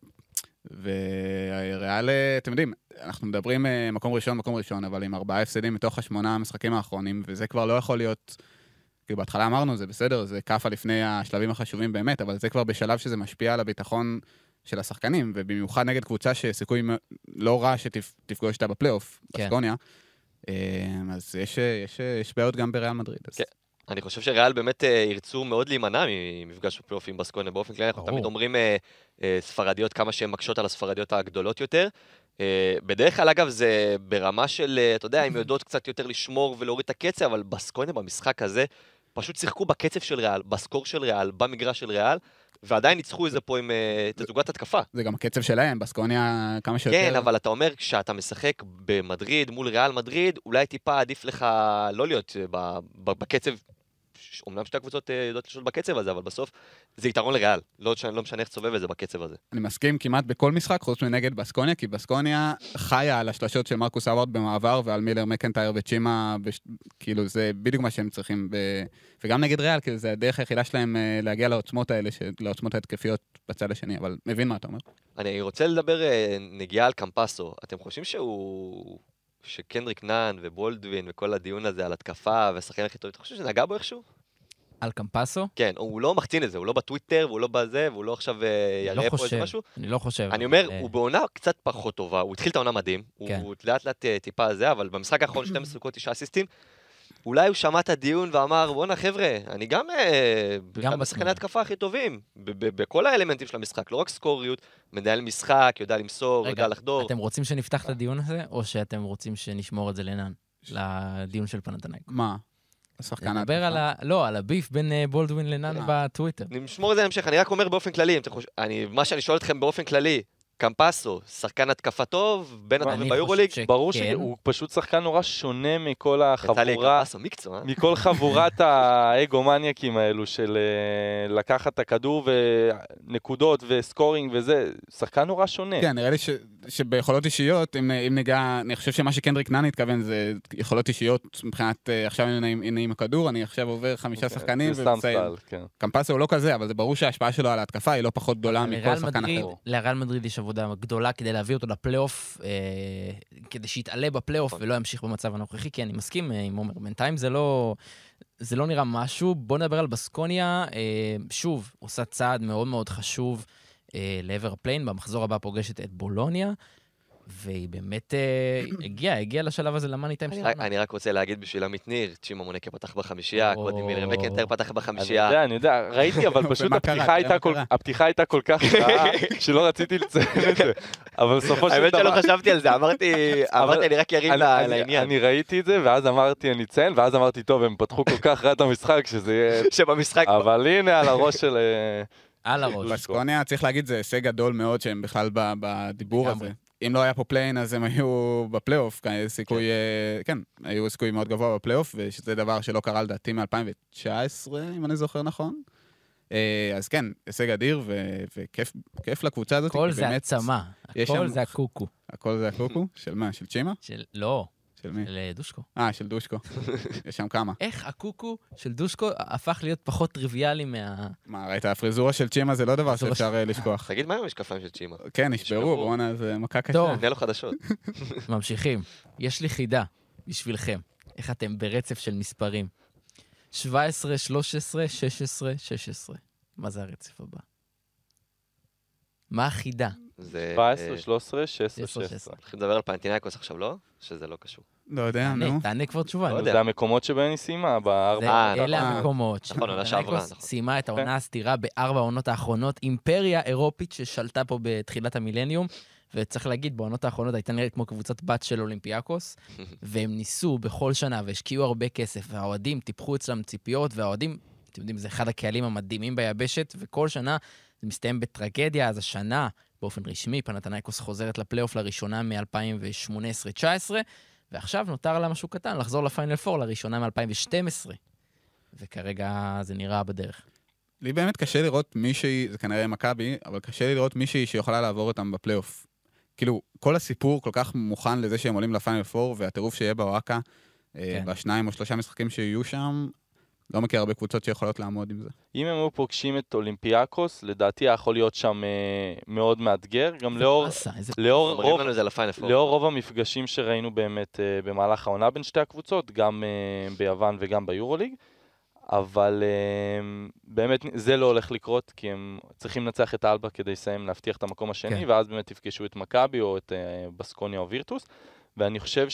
וריאל, אתם יודעים, אנחנו מדברים מקום ראשון, אבל עם 4 הפסדים מתוך 8 המשחקים האחרונים, וזה כבר לא יכול להיות, כאילו בהתחלה אמרנו, זה בסדר, זה קפה לפני השלבים החשובים באמת, אבל זה כבר בשלב שזה משפיע על הביטחון של השחקנים, ובמיוחד נגד קבוצה שסיכוי לא רע שתפגוש אותה בפלייאוף, בסקוניה. אז יש בעיות גם בריאל מדריד. אני חושב שריאל באמת ירצו מאוד להימנע ממפגש בפלייאוף עם בסקוניה. באופן כללי אנחנו תמיד אומרים ספרדיות כמה שהן מקשות על הספרדיות הגדולות יותר. בדרך כלל אגב זה ברמה של, אתה יודע, הם יודעות קצת יותר לשמור ולהוריד את הקצב, אבל בסקוניה במשחק הזה פשוט שיחקו בקצב של ריאל, בסקור של ריאל, במגרש של ריאל, ועדיין ניצחו את זה פה עם תצוגת התקפה. זה גם הקצב שלהם, בסקוניה כמה שיותר. כן, אבל אתה אומר, כשאתה משחק במדריד מול ריאל מדריד, אולי טיפה עדיף לך לא להיות בקצב, אומנם שתי הקבוצות יודעות לשלוט בקצב הזה, אבל בסוף זה יתרון לריאל. לא משנה איך צובב את זה בקצב הזה. אני מסכים כמעט בכל משחק, חוץ מנגד בסקוניה, כי בסקוניה חיה על השלשות של מרקוס האוורד במעבר, ועל מילר מקנטייר וצ'ימה, כאילו זה בדיוק מה שהם צריכים. וגם נגד ריאל, כאילו זה הדרך היחידה שלהם להגיע לעוצמות האלה, לעוצמות ההתקפיות בצד השני, אבל מבין מה אתה אומר. אני רוצה לדבר נגיעה על קמפסו. אתם חושבים שקנדריק נאן ובולדווין וכל הדיון הזה על התקפה והשחקנים הכי טובים, אתה חושב שנגע בו איכשהו? על קמפסו? כן, הוא לא מחצין את זה, הוא לא בטוויטר, והוא לא בזה, והוא לא עכשיו יראה פה איזה משהו. אני לא חושב. אני אומר, הוא בעונה קצת פחות טובה, הוא התחיל את העונה מדהים, הוא לאט לאט טיפה זה, אבל במשחק האחרון 12 נקודות 9 אסיסטים, אולי הוא שמע את הדיון ואמר, בואנה חבר'ה, אני גם בשחקני התקפה הכי טובים, בכל האלמנטים של המשחק, לא רק סקוריות, מנהל משחק, יודע למסור, יודע לחדור. אתם רוצים שנפתח את הדיון הזה, או שאתם רוצים שנשמור את זה לנן, לדיון של פנתנייקוס? מה? השחקן נדבר על הביף בין בולדווין לנן בטוויטר. נשמור את זה להמשך, אני רק אומר באופן כללי, מה שאני שואל אתכם באופן כללי, קמפסו, שחקן התקפה טוב, בין הטובים ביורוליג. ברור שהוא פשוט שחקן נורא שונה מכל החבורה, מכל חבורת האגומניאקים האלו של לקחת את הכדור ונקודות וסקורינג וזה, שחקן נורא שונה. כן, נראה לי שביכולות אישיות, אם ניגע, אני חושב שמה שקנדריק נאן התכוון זה יכולות אישיות מבחינת, עכשיו הנה עם הכדור, אני עכשיו עובר 5 שחקנים ומסיים. קמפסו הוא לא כזה, אבל זה ברור שההשפעה שלו על ההתקפה היא לא פחות גדולה מכל שחקן אחר. לריאל מדריד יש עבודה גדולה כדי להביא אותו לפלייאוף, כדי שיתעלה בפלייאוף ולא ימשיך במצב הנוכחי, כי אני מסכים עם עומר, בינתיים זה לא נראה משהו. בוא נדבר על בסקוניה, שוב, עושה צעד מאוד מאוד חשוב לעבר הפליין, במחזור הבא פוגשת את בולוניה, והיא באמת הגיעה לשלב הזה למאני טיים שלנו. אני רק רוצה להגיד בשביל עמית ניר, צ'ימה מונקה פתח בחמישייה, קודי מילר מקנטר פתח בחמישייה. אני יודע, ראיתי, אבל פשוט הפתיחה הייתה כל כך רעה, שלא רציתי לציין את זה. אבל בסופו של דבר... האמת שלא חשבתי על זה, אמרתי, אני רק ירים לעניין. אני ראיתי את זה, ואז אמרתי, אני אציין, ואז אמרתי, טוב, הם פתחו כל כך רע את המשחק, שזה יהיה... שבמשחק... אבל הנה, על הראש של... על הראש. בסקוניה צריך להגיד, זה הישג גדול מאוד שהם בכלל בדיבור הזה. אם לא היה פה פליין, אז הם היו בפלייאוף, סיכוי, כן, היו סיכוי מאוד גבוה בפלייאוף, ושזה דבר שלא קרה לדעתי מ-2019, אם אני זוכר נכון. אז כן, הישג אדיר, וכיף לקבוצה הזאת. הכל זה עצמה, הכל זה הקוקו. הכל זה הקוקו? של מה? של צ'ימה? לא. של מי? של דושקו. של דושקו. יש שם כמה. איך הקוקו של דושקו הפך להיות פחות טריוויאלי מה, ראית, הפריזורה של צ'ימה זה לא דבר שאפשר לשכוח. תגיד, מה עם המשקפיים של צ'ימה? כן, נשברו, בואנה, זה מכה קשה. טוב. נהיה לו חדשות. ממשיכים. יש לי חידה בשבילכם. איך אתם ברצף של מספרים? 17, 13, 16, 16. מה זה הרצף הבא? מה החידה? 17, 13, 16, 16. הולכים לדבר על פנתנייקוס עכשיו, לא? שזה לא קשור. לא יודע, נו. תענה כבר תשובה. זה המקומות שבהן היא סיימה, בארבע. אלה המקומות. נכון, עונה שעברה. סיימה את העונה הסתירה בארבע העונות האחרונות, אימפריה אירופית ששלטה פה בתחילת המילניום, וצריך להגיד, בעונות האחרונות הייתה נראית כמו קבוצת בת של אולימפיאקוס, והם ניסו בכל שנה והשקיעו הרבה כסף, והאוהדים טיפחו אצלם ציפיות, והאוהדים, אתם יודעים, זה אחד הקהלים המדהימים ביבשת, וכל שנה זה מסתיים בטרגדיה. אז השנה, באופן רשמי, פנתנייקוס חוזרת לפלייאוף לראשונה מ-2018-19, ועכשיו נותר לה משהו קטן, לחזור לפיינל פור לראשונה מ-2012, וכרגע זה נראה בדרך. לי באמת קשה לראות מישהי, זה כנראה מכבי, אבל קשה לי לראות מישהי שיכולה לעבור אותם בפלייאוף. כאילו, כל הסיפור כל כך מוכן לזה שהם עולים לפיינל פור, והטירוף שיהיה באוהקה, בשניים או שלושה משחקים שיהיו שם, לא מכיר הרבה קבוצות שיכולות לעמוד עם זה. אם הם היו פוגשים את אולימפיאקוס, לדעתי יכול להיות שם מאוד מאתגר, גם לאור רוב המפגשים שראינו באמת במהלך העונה בין שתי הקבוצות, גם ביוון וגם ביורוליג, אבל באמת זה לא הולך לקרות, כי הם צריכים לנצח את אלבה כדי לסיים להבטיח את המקום השני, ואז באמת תפגשו את מכבי או את בסקוניה או וירטוס, ואני חושב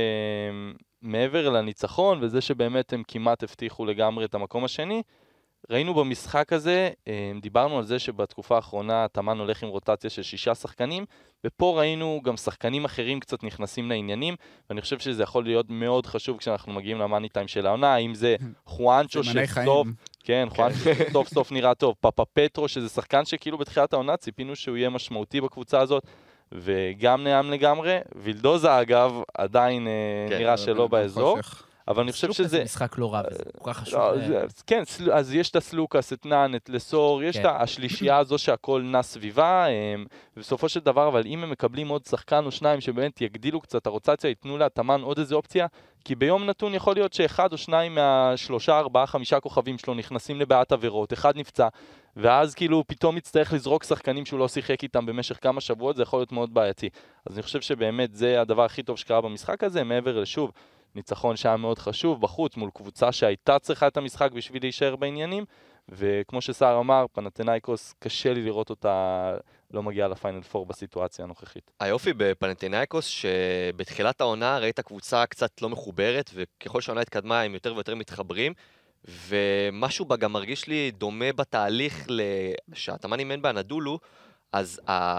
שמעבר לניצחון, וזה שבאמת הם כמעט הבטיחו לגמרי את המקום השני, ראינו במשחק הזה, דיברנו על זה שבתקופה האחרונה תמן הולך עם רוטציה של 6 שחקנים, ופה ראינו גם שחקנים אחרים קצת נכנסים לעניינים, ואני חושב שזה יכול להיות מאוד חשוב כשאנחנו מגיעים למאני טיים של העונה, אם זה חואנצ'ו שסוף, כן, חואנצ'ו שסוף סוף נראה טוב, פאפה פטרו, שזה שחקן שכאילו בתחילת העונה ציפינו שהוא יהיה משמעותי בקבוצה הזאת, וגם נעם לגמרי, וילדוזה אגב עדיין נראה שלא באזור. אבל אני חושב שזה... סלוקה זה משחק לא רע, וזה כל כך חשוב. כן, אז יש את הסלוקס, את נאן, את לסור, יש את השלישייה הזו שהכל נע סביבה, ובסופו של דבר, אבל אם הם מקבלים עוד שחקן או שניים שבאמת יגדילו קצת הרוטציה, ייתנו לה תמן עוד איזו אופציה, כי ביום נתון יכול להיות שאחד או שניים מהשלושה, 4, 5 כוכבים שלו נכנסים לבעיית עבירות, אחד נפצע, ואז כאילו פתאום יצטרך לזרוק שחקנים שהוא לא שיחק איתם במשך כמה שבועות, זה יכול להיות מאוד בעייתי. אז אני חושב שבאמת זה הדבר הכי טוב שקרה במשחק הזה, מעבר לשוב, ניצחון שהיה מאוד חשוב בחוץ מול קבוצה שהייתה צריכה את המשחק בשביל להישאר בעניינים, וכמו שסער אמר, פנתנאיקוס קשה לי לראות אותה לא מגיעה לפיינל 4 בסיטואציה הנוכחית. היופי בפנתנאיקוס שבתחילת העונה ראית קבוצה קצת לא מחוברת, וככל שהעונה התקדמה הם יותר ויותר מתחברים, ומשהו בה גם מרגיש לי דומה בתהליך שהתאמן אימן באנדולו, אז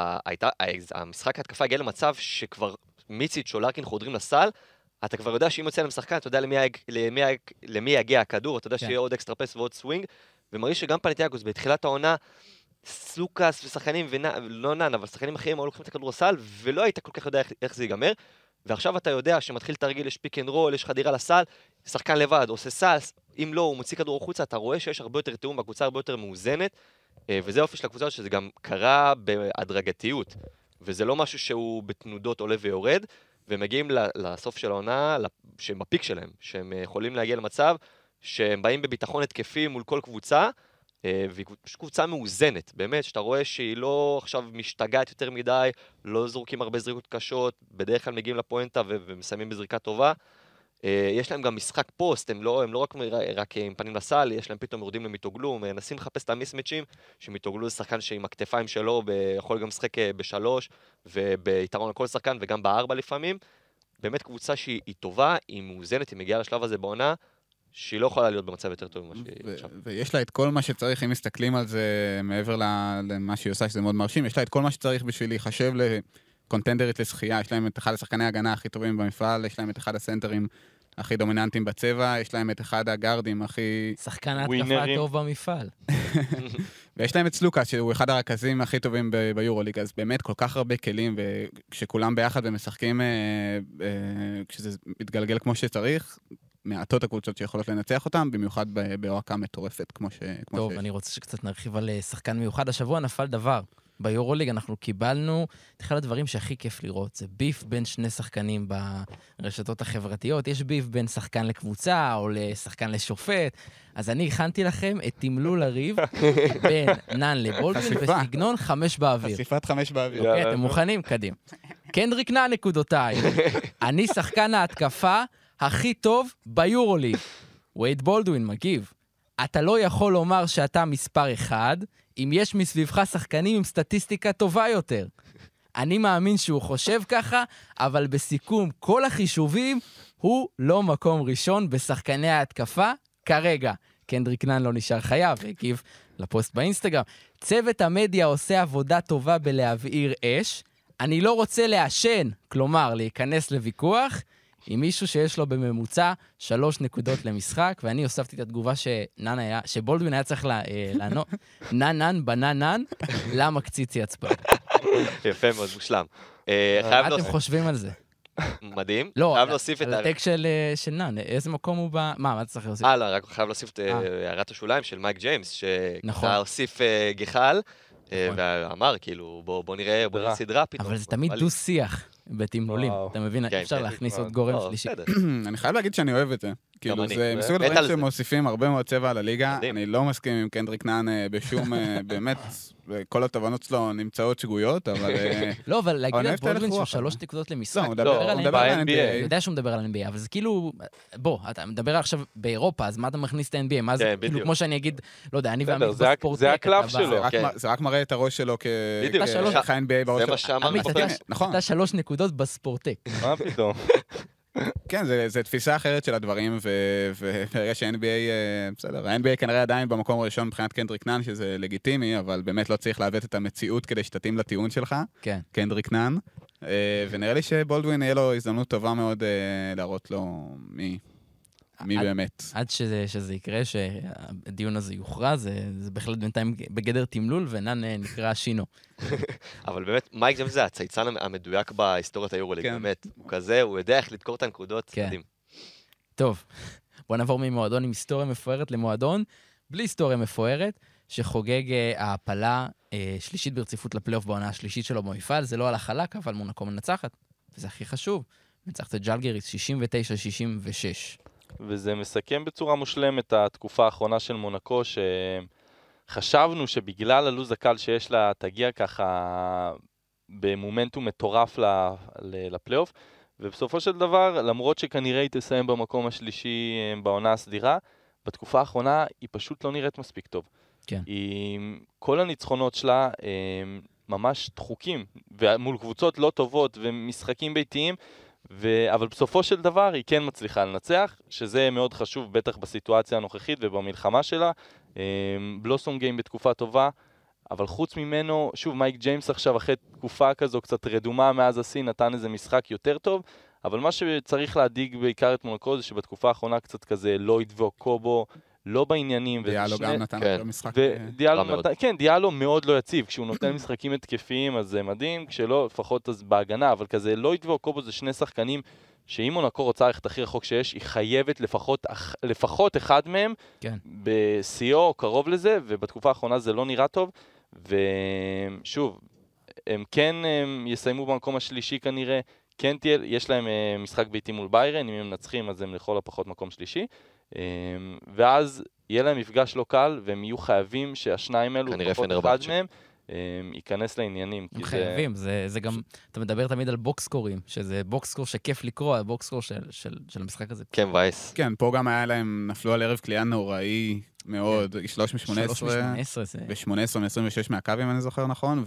המשחק ההתקפה הגיע למצב שכבר מיציץ' או לארקין חודרים לסל, אתה כבר יודע שאם יוצא להם שחקן, אתה יודע למי יגיע הכדור, אתה יודע שיהיה עוד אקסטרה פס ועוד סווינג, ומרגיש שגם פנתנאיקוס בתחילת העונה, סלוקס ושחקנים, לא נאן, אבל שחקנים אחרים היו לוקחים את הכדור לסל, ולא היית כל כך יודע איך זה ייגמר, ועכשיו אתה יודע שמתחיל תרגיל, יש פיק אנד רול, יש חדירה לסל, שחקן לבד, עושה סל, אם לא, הוא מוציא כדור החוצה, אתה רואה שיש הרבה יותר תיאום, בקבוצה הרבה יותר מאוזנת, וזה האופי של הקבוצה שזה גם קרה בהדרגתיות, וזה לא משהו שהוא בתנודות עולה ויורד, ומגיעים לסוף של העונה, שהם בפיק שלהם, שהם יכולים להגיע למצב שהם באים בביטחון התקפי מול כל קבוצה, והיא קבוצה מאוזנת, באמת, שאתה רואה שהיא לא עכשיו משתגעת יותר מדי, לא זורקים הרבה זריקות קשות, בדרך כלל מגיעים לפואנטה ומסיימים בזריקה טובה. יש להם גם משחק פוסט, הם לא רק עם פנים לסל, יש להם פתאום יורדים למיטוגלו, מנסים לחפש את המיסמצ'ים, שמיטוגלו זה שחקן שעם הכתפיים שלו, יכול גם לשחק ב3, וביתרון על כל שחקן, וגם ב4 לפעמים. באמת קבוצה שהיא טובה, היא מאוזנת, היא מגיעה לשלב הזה בעונה, שהיא לא יכולה להיות במצב יותר טוב ממה שהיא עכשיו. ויש לה את כל מה שצריך, אם מסתכלים על זה מעבר למה שהיא עושה, שזה מאוד מרשים, יש לה את כל מה שצריך בשביל להיחשב לקונטנדרית לשחייה, יש להם את אחד השחקני ההגנה הכי טובים במפעל, יש להם את אחד הסנטרים הכי דומיננטיים בצבע, יש להם את אחד הגארדים הכי... שחקן ההתקפה הטוב במפעל. ויש להם את סלוקה, שהוא אחד הרכזים הכי טובים ביורוליג, אז באמת כל כך הרבה כלים, וכשכולם ביחד ומשחקים, כשזה מתגלגל כמו שצריך, מעטות הקבוצות שיכולות לנצח אותם, במיוחד בהועקה מטורפת, כמו שיש. טוב, אני רוצה שקצת נרחיב על שחקן מיוחד. השבוע נפל דבר. ביורוליג אנחנו קיבלנו את אחד הדברים שהכי כיף לראות, זה ביף בין שני שחקנים ברשתות החברתיות, יש ביף בין שחקן לקבוצה או לשחקן לשופט, אז אני הכנתי לכם את תמלול הריב בין נאן לבולדווין וסגנון 5 באוויר. חשיפת 5 באוויר. אוקיי, אתם מוכנים? קדימה. קנדריק נאן נקודותיי. אני שחקן ההתקפה הכי טוב ביורוליג. וייד בולדווין מגיב. אתה לא יכול לומר שאתה מספר 1, אם יש מסביבך שחקנים עם סטטיסטיקה טובה יותר. אני מאמין שהוא חושב ככה, אבל בסיכום כל החישובים, הוא לא מקום ראשון בשחקני ההתקפה כרגע. קנדריק נאן לא נשאר חייב, והגיב לפוסט באינסטגרם. צוות המדיה עושה עבודה טובה בלהבעיר אש. אני לא רוצה לעשן, כלומר להיכנס לוויכוח, עם מישהו שיש לו בממוצע 3 נקודות למשחק, ואני הוספתי את התגובה שבולדווין היה צריך לענות, נאן בנאן, למה קציצי הצבעה. יפה מאוד, מושלם. מה אתם חושבים על זה? מדהים. לא, על הטק של נאן, איזה מקום הוא בא... מה אתה צריך להוסיף? לא, רק חייב להוסיף את הערת השוליים של מייק ג'יימס, שככה הוסיף גחל, ואמר, כאילו, בוא נראה סדרה פתאום. אבל זה תמיד דו-שיח בתמלולים, אתה מבין? אפשר להכניס עוד גורם שלישי. אני חייב להגיד שאני אוהב את זה, כאילו, אני. זה מסוג מת הדברים על זה. שמוסיפים הרבה מאוד צבע לליגה. מדהים. אני לא מסכים עם קנדריק נאן בשום, באמת, כל התובנות שלו נמצאות שגויות, אבל... לא, אבל להגיד אני על אוהב את הלך בולדווין שהוא רוח, 3 אבל. נקודות לא, למשחק. הוא מדבר לא, הוא מדבר על ב-NBA. אני ה-NBA. יודע שהוא מדבר על NBA, אבל זה כאילו, בוא, אתה מדבר עכשיו באירופה, אז מה אתה מכניס את ה-NBA? מה זה, כן, כאילו, בדיוק. כמו שאני אגיד, לא יודע, אני בסדר, ועמית זה בספורטק, זה הקלף אתה בא- שלו. כן. זה רק מראה את הראש שלו בדיוק. איך ה-NBA בראש זה שלו. מה שאמרנו עמית, בפרק. נכון. אתה 3 נקודות בספורטק. מה פתאום? כן, זה תפיסה אחרת של הדברים, וברגע שה-NBA, בסדר, ה-NBA כנראה עדיין במקום הראשון מבחינת קנדריק נאן, שזה לגיטימי, אבל באמת לא צריך לעוות את המציאות כדי שתתאים לטיעון שלך, כן. קנדריק נאן, ונראה לי שבולדווין יהיה לו הזדמנות טובה מאוד להראות לו מי באמת. עד שזה יקרה, שהדיון הזה יוכרע, זה בהחלט בינתיים בגדר תמלול, ונאן נקרא שינו. אבל באמת, מייק ג'יימס זה הצייצן המדויק בהיסטוריית היורוליג, כן. באמת. הוא כזה, הוא יודע איך לדקור את הנקודות, כן. מדהים. טוב, בוא נעבור ממועדון עם היסטוריה מפוארת למועדון בלי היסטוריה מפוארת, שחוגג העפלה שלישית ברציפות לפלייאוף בעונה השלישית שלו במפעל. זה לא הלך חלק, אבל מונקו מנצחת, וזה הכי חשוב. מנצחת את ג'לגיריס 69-66. וזה מסכם בצורה מושלמת את התקופה האחרונה של מונקו, שחשבנו שבגלל הלוז הקל שיש לה, תגיע ככה במומנטום מטורף לפלייאוף, ובסופו של דבר, למרות שכנראה היא תסיים במקום השלישי בעונה הסדירה, בתקופה האחרונה היא פשוט לא נראית מספיק טוב. כן. כל הניצחונות שלה ממש דחוקים, ומול קבוצות לא טובות ומשחקים ביתיים, אבל בסופו של דבר היא כן מצליחה לנצח, שזה מאוד חשוב, בטח בסיטואציה הנוכחית ובמלחמה שלה. בלוסום גיים בתקופה טובה, אבל חוץ ממנו, שוב, מייק ג'יימס עכשיו אחרי תקופה כזו קצת רדומה מאז השיא, נתן איזה משחק יותר טוב, אבל מה שצריך להדיג בעיקר את מונקו זה שבתקופה האחרונה קצת כזה לויד ואוקובו, לא בעניינים. דיאלו גם נתן כן. לו משחק. כן, דיאלו מאוד לא יציב, כשהוא נותן משחקים התקפיים אז זה מדהים, כשלא, לפחות אז בהגנה, אבל כזה לויד ואוקובו זה שני שחקנים שאם מונקו רוצה ללכת הכי רחוק שיש, היא חייבת לפחות אחד מהם, כן. בשיאו או קרוב לזה, ובתקופה האחרונה זה לא נראה טוב, ושוב, הם כן יסיימו במקום השלישי כנראה, כן יש להם משחק ביתי מול ביירן, אם הם מנצחים אז הם לכל הפחות מקום שלישי, ואז יהיה להם מפגש לא קל, והם יהיו חייבים שהשניים האלו, לפחות אחד מהם, ייכנס לעניינים. הם חייבים, זה גם, אתה מדבר תמיד על בוקסקורים, שזה בוקסקור שכיף לקרוא, הבוקסקור של המשחק הזה. כן, וייס. כן, פה גם היה להם, נפלו על ערב קליעה נוראי מאוד, 3 מ-18, ו-18 מ-26 מהקו, אם אני זוכר נכון,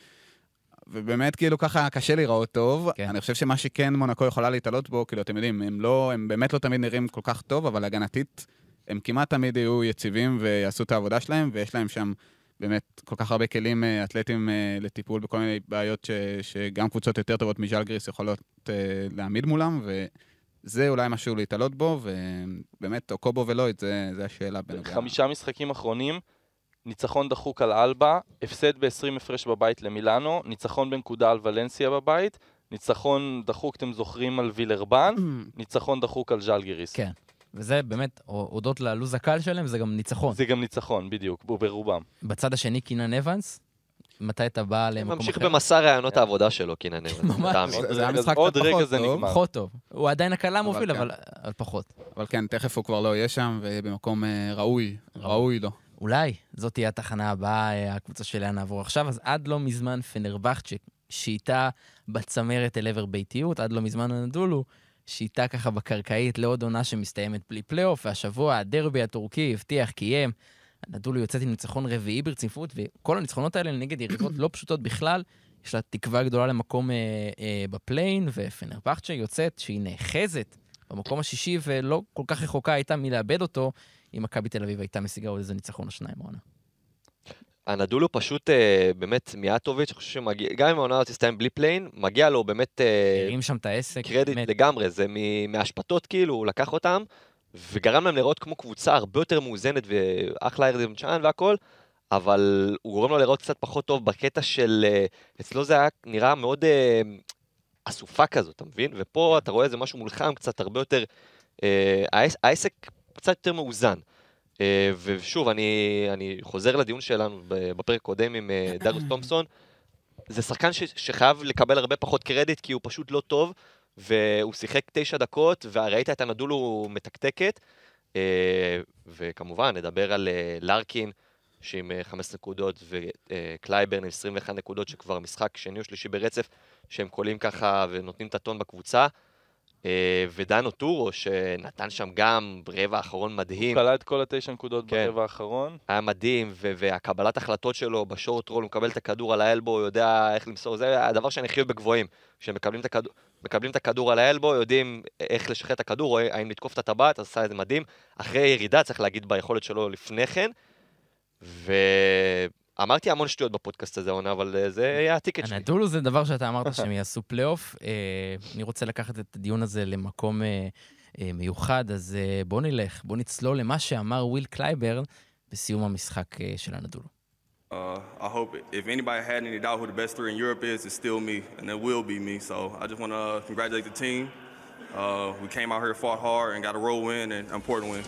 ובאמת כאילו ככה קשה להיראות טוב. אני חושב שמה שכן מונקו יכולה להתעלות בו, כאילו אתם יודעים, הם באמת לא תמיד נראים כל כך טוב, אבל הגנתית הם כמעט תמיד יהיו יציבים ויעשו את העבודה שלהם, ויש להם שם באמת כל כך הרבה כלים אתלטיים לטיפול בכל מיני בעיות שגם קבוצות יותר טובות מז'לגיריס יכולות להעמיד מולם, וזה אולי משהו להתעלות בו, ובאמת אוקובו ולויד, זה השאלה בנוגע. 5 משחקים אחרונים, ניצחון דחוק על אלבה, הפסד ב-20 הפרש בבית למילאנו, ניצחון בנקודה על ולנסיה בבית, ניצחון דחוק, אתם זוכרים, על וילרבן, ניצחון דחוק על ז'לגיריס. כן, וזה באמת, הודות ללוז הקל שלהם, זה גם ניצחון. זה גם ניצחון, בדיוק, ברובם. בצד השני, קינן אבנס, מתי אתה בא למקום אחר? ממשיך במסע רעיונות העבודה שלו, קינן אבנס. ממש. זה המשחק עוד קצת רגע פחות זה טוב. נגמר. פחות טוב. הוא עדיין הקלה מוביל, כן. אבל פחות. אבל כן, תכף הוא כבר לא יהיה שם, ובמקום ראוי לו. אולי זאת תהיה התחנה הבאה, הקבוצה שאליה נעבור עכשיו, אז עד לא מזמן פנרבחצ'ה שאיתה בצמרת אל עבר ביתיות, עד לא מזמן הנדולו, שאיתה ככה בקרקעית לעוד עונה שמסתיימת בלי פלייאוף, והשבוע הדרבי הטורקי הבטיח קיים, הנדולו יוצאת עם ניצחון רביעי ברציפות, וכל הניצחונות האלה נגד יריבות לא פשוטות בכלל, יש לה תקווה גדולה למקום בפליין, ופנרבחצ'ה יוצאת שהיא נאחזת במקום השישי, ולא כל כך רחוקה הייתה מלאבד אותו, אם מכבי תל אביב הייתה משיגה עוד איזה ניצחון או שניים העונה. הנדולו פשוט באמת מיאטוביץ', אני חושב שמגיע, גם אם העונה תסתיים בלי פליין, מגיע לו באמת הרים שם את העסק. קרדיט לגמרי, זה מהשפטות כאילו, הוא לקח אותם, וגרם להם לראות כמו קבוצה הרבה יותר מאוזנת, ואחלה ארזנצ'אן והכל, אבל הוא גורם לו לראות קצת פחות טוב בקטע של, אצלו זה היה נראה מאוד אסופה כזאת, אתה מבין? ופה אתה רואה איזה משהו מולחם, קצת הרבה יותר, העסק קצת יותר מאוזן. ושוב, אני חוזר לדיון שלנו בפרק קודם עם דריוס תומפסון, זה שחקן שחייב לקבל הרבה פחות קרדיט, כי הוא פשוט לא טוב, והוא שיחק 9 דקות, וראית את הנדולו מתקתקת, וכמובן, נדבר על לארקין, שעם 5 נקודות, וקלייברן עם 21 נקודות, שכבר משחק שני או שלישי ברצף, שהם קולים ככה ונותנים את הטון בקבוצה, ודנו טורו, שנתן שם גם ברבע האחרון מדהים. הוא קלע את כל 9 נקודות ברבע האחרון. היה מדהים, והקבלת החלטות שלו בשורט רול, הוא מקבל את הכדור על האלבו, הוא יודע איך למסור, זה הדבר שאני חייב בגבוהים, שמקבלים את הכדור על האלבו, יודעים איך לשחרר את הכדור, או האם לתקוף את הטבעת, אז עשה את זה מדהים. אחרי ירידה, צריך להגיד ביכולת שלו לפני כן, אמרתי המון שטויות בפודקאסט הזה, אבל זה היה הטיקט שלי. הנדולו זה דבר שאתה אמרת שהם יעשו פלייאוף. אני רוצה לקחת את הדיון הזה למקום מיוחד, אז בוא נצלול למה שאמר וויל קלייברן בסיום המשחק של הנדולו. I hope if anybody had any doubt who the best three in Europe is, it's still me, and it will be me. So I just want to congratulate the team. We came out here, fought hard, and got a road win, and an important win.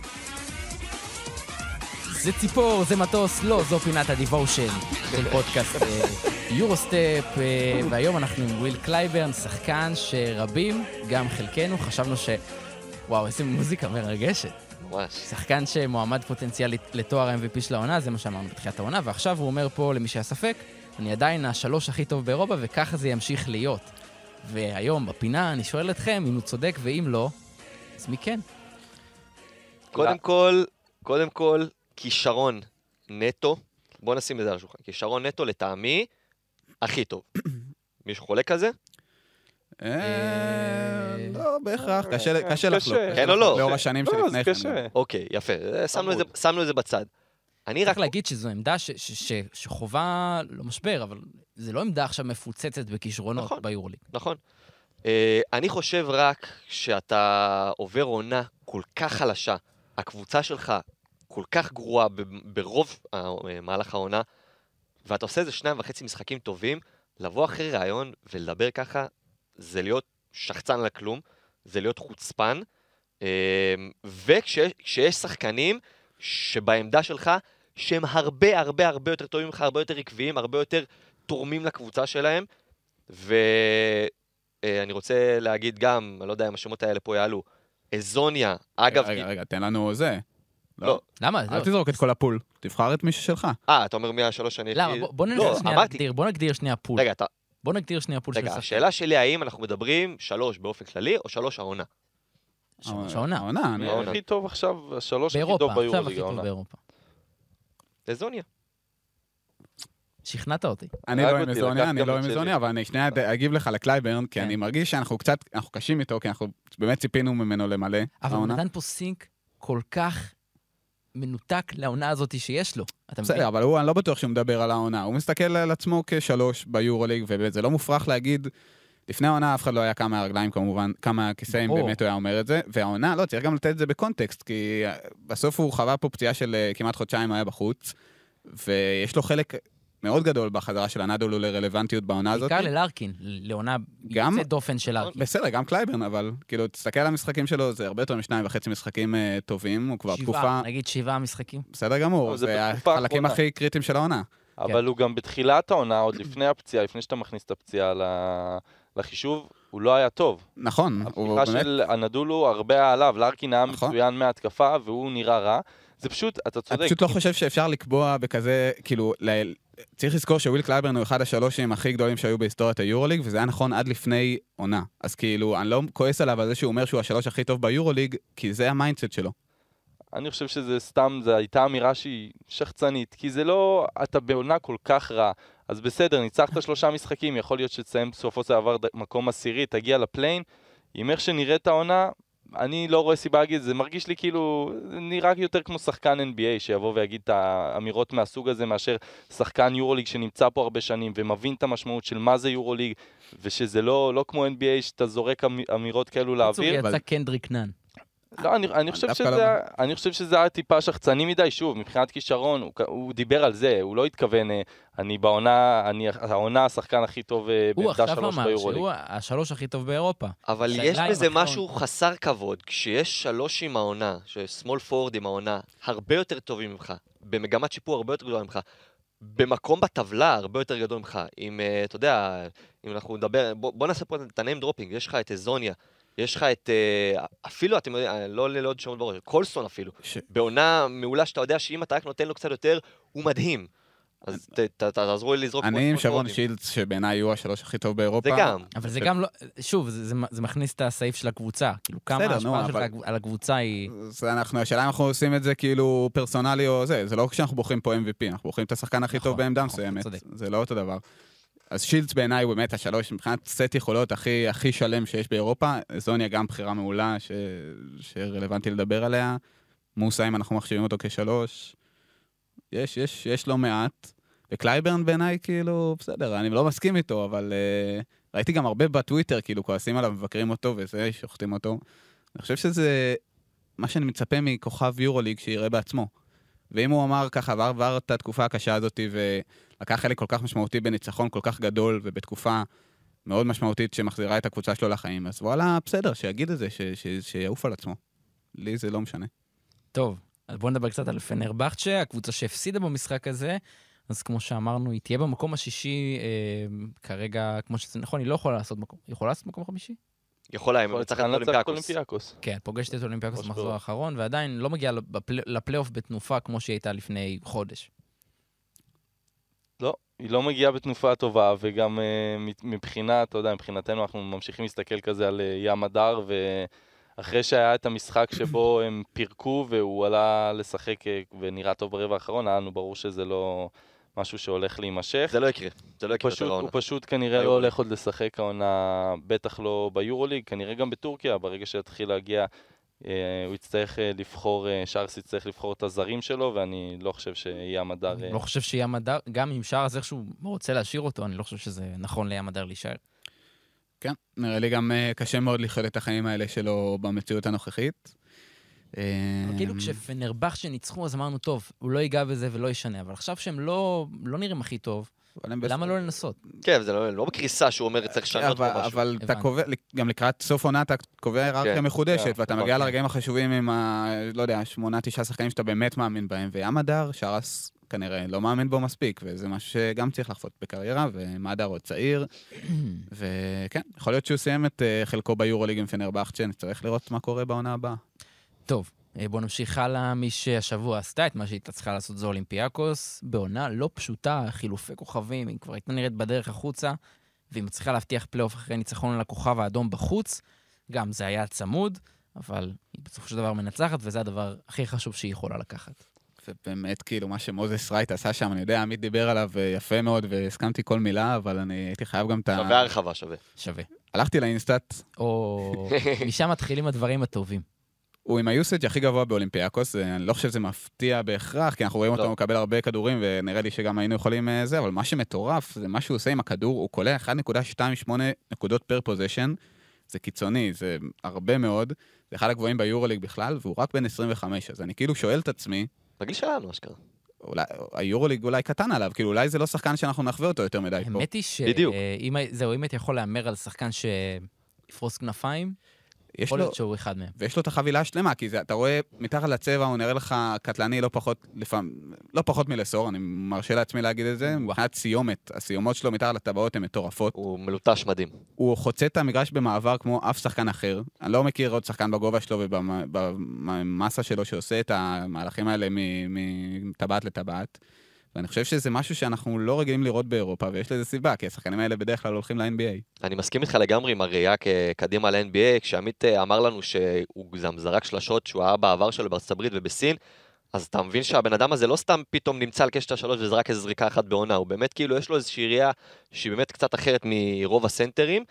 זה ציפור, זה מטוס, לא, זו פינת הדיבושן של פודקאסט יורוסטפ, והיום אנחנו עם וויל קלייברן, שחקן שרבים, גם חלקנו, חשבנו וואו, איזה מוזיקה מרגשת. ממש. שחקן שמועמד פוטנציאלית לתואר ה-MVP של העונה, זה מה שאמרנו בתחילת העונה, ועכשיו הוא אומר פה למי שהספק, אני עדיין השלוש הכי טוב באירופה, וככה זה ימשיך להיות. והיום בפינה אני שואל אתכם אם הוא צודק, ואם לא, אז מי כן? קודם כל, כישרון נטו, בוא נשים את זה על השולחן, כישרון נטו לטעמי הכי טוב. מישהו חולק על זה? לא, בהכרח, קשה לחלוק. כן או לא? לאור השנים שלפני כן. אוקיי, יפה, שמנו את זה בצד. צריך להגיד שזו עמדה שחובה, לא משבר, אבל זה לא עמדה עכשיו מפוצצת בכישרונות ביורוליג. נכון. אני חושב רק שאתה עובר עונה כל כך חלשה, הקבוצה שלך כל כך גרועה ברוב מהלך העונה, ואתה עושה איזה 2.5 משחקים טובים, לבוא אחרי רעיון ולדבר ככה, זה להיות שחצן לכלום, זה להיות חוצפן, וכשיש שחקנים שבעמדה שלך, שהם הרבה הרבה הרבה יותר טובים ממך, הרבה יותר עקביים, הרבה יותר תורמים לקבוצה שלהם, ואני רוצה להגיד גם, אני לא יודע אם השמות האלה פה יעלו, אזוניה, אגב... רגע, תן לנו זה. לא. למה? אל תזרוק את כל הפול, תבחר את מישהו שלך. אתה אומר מהשלוש שאני... למה? בוא נגדיר שנייה פול. רגע, בוא נגדיר שנייה פול של שחקן. רגע, השאלה שלי האם אנחנו מדברים 3 באופן כללי, או 3 העונה? העונה. הכי טוב עכשיו, 3 הכי טוב ביורוליג. עכשיו הכי טוב באירופה. אזוניה. שכנעת אותי. אני לא עם אזוניה, אבל אני שנייה אגיב לך לקלייברן, כי אני מרגיש שאנחנו קצת, אנחנו קשים איתו, כי אנחנו באמת ציפינו ממנו למלא. אבל הוא נתן פה סינק כל כך מנותק לעונה הזאת שיש לו. בסדר, אבל אני לא בטוח שהוא מדבר על העונה. הוא מסתכל על עצמו כ3 ביורוליג, וזה לא מופרך להגיד, לפני העונה אף אחד לא היה כמה הרגליים כמובן, כמה כיסאים באמת הוא היה אומר את זה, והעונה, לא, צריך גם לתת את זה בקונטקסט, כי בסוף הוא חווה פה פציעה של כמעט חודשיים, היה בחוץ, ויש לו חלק מאוד גדול בחזרה של הנדולו לרלוונטיות בעונה הזאת. בעיקר ללארקין, לעונה יוצאת דופן של לארקין. בסדר, גם קלייברן, אבל כאילו, תסתכל על המשחקים שלו, זה הרבה יותר מ2.5 משחקים טובים, הוא כבר תקופה... נגיד 7 משחקים. בסדר גמור, זה החלקים הכי קריטיים של העונה. אבל הוא גם בתחילת העונה, עוד לפני הפציעה, לפני שאתה מכניס את הפציעה לחישוב, הוא לא היה טוב. נכון. הפתיחה של הנדולו הרבה עליו, לארקין היה מצוין מההתקפה, והוא נראה רע. זה פשוט, אתה צודק. אני פשוט לא חושב שאפשר לקבוע בכזה, כאילו, צריך לזכור שוויל קלייברן הוא אחד השלושים הכי גדולים שהיו בהיסטוריית היורוליג, וזה היה נכון עד לפני עונה. אז כאילו, אני לא כועס עליו על זה שהוא אומר שהוא השלוש הכי טוב ביורוליג, כי זה המיינדסט שלו. אני חושב שזה סתם, זו הייתה אמירה שהיא שחצנית, כי זה לא, אתה בעונה כל כך רע. אז בסדר, ניצחת 3 משחקים, יכול להיות שתסיים בסופו של דבר מקום 10, תגיע לפליין, עם איך שנראית העונה, אני לא רואה סיבה להגיד, זה מרגיש לי כאילו, נראה יותר כמו שחקן NBA שיבוא ויגיד את האמירות מהסוג הזה, מאשר שחקן יורוליג שנמצא פה הרבה שנים ומבין את המשמעות של מה זה יורוליג, ושזה לא כמו NBA שאתה זורק אמירות כאלו לאוויר. יצא קנדריק נאן. לא, אני חושב שזה היה טיפה שחצני מדי, שוב, מבחינת כישרון, הוא דיבר על זה, הוא לא התכוון, העונה השחקן הכי טוב בעמדה 3 ביורוליג. הוא עכשיו אמר שהוא השלוש הכי טוב באירופה. אבל יש בזה משהו חסר כבוד, כשיש 3 עם העונה, שסמול פורד עם העונה, הרבה יותר טובים ממך, במגמת שיפור הרבה יותר גדולה ממך, במקום בטבלה הרבה יותר גדול ממך. אם, אתה יודע, אם אנחנו נדבר, בוא נעשה פה את הניים דרופינג, יש לך את זוניה, יש לך את, אפילו, אתם יודעים, לא לעוד שמות בראש, קולסון אפילו, בעונה מעולה שאתה יודע שאם אתה רק נותן לו קצת יותר, הוא מדהים. אז תעזרו לי לזרוק... אני עם שרון שילדס, שבעיניי יהיו השלוש הכי טוב באירופה. זה גם. אבל זה גם לא... שוב, זה מכניס את הסעיף של הקבוצה. כאילו, כמה ההשפעה שלך על הקבוצה היא... השאלה אם אנחנו עושים את זה כאילו פרסונלי או זה. זה לא כשאנחנו בוחרים פה MVP, אנחנו בוחרים את השחקן הכי טוב בעמדה מסוימת. זה לא אותו דבר. אז שילדס בעיניי הוא באמת השלוש, מבחינת סט יכולות הכי שלם שיש באירופה. זוניה גם בחירה מעולה שרלוונטי לדבר עליה. מוסה, אם אנחנו מחשיבים אותו כשלוש. יש לא מעט. וקלייברן בעיניי, כאילו, בסדר, אני לא מסכים איתו, אבל ראיתי גם הרבה בטוויטר, כאילו, כועסים עליו, מבקרים אותו, וזה, שוחטים אותו. אני חושב שזה מה שאני מצפה מכוכב יורוליג שיראה בעצמו. ואם הוא אמר ככה, עבר את התקופה הקשה הזאת, ולקח חלק כל כך משמעותי בניצחון כל כך גדול, ובתקופה מאוד משמעותית שמחזירה את הקבוצה שלו לחיים, אז וואלה, בסדר, שיגיד את זה, שיעוף על עצמו. לי זה לא משנה. טוב, אז בואו נדבר קצת על פנרבחצ'ה, הקבוצה שהפסידה במשחק הזה, אז כמו שאמרנו, היא תהיה במקום השישי, כרגע, כמו שזה נכון, היא לא יכולה לעשות מקום. היא יכולה לעשות מקום חמישי? יכולה, אם נצטרך את אולימפיאקוס. כן, פוגשת את אולימפיאקוס במחזור האחרון, ועדיין לא מגיעה לפלייאוף בתנופה כמו שהיא הייתה לפני חודש. לא, היא לא מגיעה בתנופה טובה, וגם מבחינה, אתה יודע, מבחינתנו אנחנו ממשיכים להסתכל כזה על ים הדר, ואחרי שהיה את המשחק שבו הם פירקו, והוא עלה לשחק ונראה טוב ברבע האחרון, היה לנו ברור שזה לא משהו שהולך להימשך. זה לא יקרה, זה לא יקרה יותר העונה. הוא פשוט כנראה לא הולך עוד לשחק העונה, בטח לא ביורוליג, כנראה גם בטורקיה, ברגע שיתחיל להגיע, הוא יצטרך לבחור, שרס יצטרך לבחור את הזרים שלו, ואני לא חושב שים הדר... אני לא חושב שים הדר, גם אם שרס איכשהו רוצה להשאיר אותו, אני לא חושב שזה נכון לים הדר להישאר. כן, נראה לי גם קשה מאוד לחיות את החיים האלה שלו במציאות הנוכחית. כאילו כשפנרבחצ'ה ניצחו, אז אמרנו, טוב, הוא לא ייגע בזה ולא ישנה, אבל עכשיו שהם לא נראים הכי טוב, למה לא לנסות? כן, זה לא בקריסה שהוא אומר, צריך לשנות פה משהו. אבל אתה קובע, גם לקראת סוף עונה, אתה קובע היררכיה מחודשת, ואתה מגיע לרגעים החשובים עם לא יודע, 8-9 שחקנים שאתה באמת מאמין בהם, וים הדר, שרס כנראה לא מאמין בו מספיק, וזה משהו שגם צריך לחפות בקריירה, ומדר עוד צעיר, וכן, יכול להיות שהוא סיים את חלקו ביורוליג עם פנרבחצ'ה, נצטרך לראות מה קורה בעונה הבאה. טוב, בוא נמשיך הלאה. מי שהשבוע עשתה את מה שהיא צריכה לעשות זו אולימפיאקוס, בעונה לא פשוטה, חילופי כוכבים, היא כבר הייתה נראית בדרך החוצה, והיא מצליחה להבטיח פלייאוף אחרי ניצחון על הכוכב האדום בחוץ, גם זה היה צמוד, אבל היא בסופו של דבר מנצחת, וזה הדבר הכי חשוב שהיא יכולה לקחת. ובאמת, כאילו, מה שמוזס רייט עשה שם, אני יודע, עמית דיבר עליו יפה מאוד, והסכמתי כל מילה, אבל אני הייתי חייב גם את ה... שווה הרחבה, שווה. הלכתי לאינסטאט. או... משם מתחילים הדברים הטובים. הוא עם היוסאג' הכי גבוה באולימפיאקוס, אני לא חושב שזה מפתיע בהכרח, כי אנחנו רואים אותו מקבל הרבה כדורים, ונראה לי שגם היינו יכולים זה, אבל מה שמטורף, זה מה שהוא עושה עם הכדור, הוא קולע 1.28 נקודות פר פוזיישן, זה קיצוני, זה הרבה מאוד, זה אחד הגבוהים ביורוליג בכלל, והוא רק בין 25, אז אני כאילו שואל את עצמי, בגיל שלנו, אשכרה. היורוליג אולי קטן עליו, כאילו אולי זה לא שחקן שאנחנו נחווה אותו יותר מדי פה. האמת היא אם הייתי יכול לאמר על שחקן שיפרוס כנפיים, יכול להיות שהוא אחד מהם. ויש לו את החבילה השלמה, כי אתה רואה מתחת לצבע, הוא נראה לך קטלני לא פחות מלסור, אני מרשה לעצמי להגיד את זה, מבחינת סיומת, הסיומות שלו מתחת לטבעות הן מטורפות. הוא מלוטש מדהים. הוא חוצה את המגרש במעבר כמו אף שחקן אחר. אני לא מכיר עוד שחקן בגובה שלו ובמסה שלו שעושה את המהלכים האלה מטבעת לטבעת. ואני חושב שזה משהו שאנחנו לא רגילים לראות באירופה, ויש לזה סיבה, כי השחקנים האלה בדרך כלל הולכים ל-NBA. אני מסכים איתך לגמרי עם הראייה קדימה ל-NBA, כשעמית אמר לנו שהוא גם זרק שלשות, שהוא היה בעבר שלו בארצות הברית ובסין, אז אתה מבין שהבן אדם הזה לא סתם פתאום נמצא על קשת השלוש וזרק איזו זריקה אחת בעונה, הוא באמת כאילו יש לו איזושהי ראייה שהיא באמת קצת אחרת מרוב הסנטרים,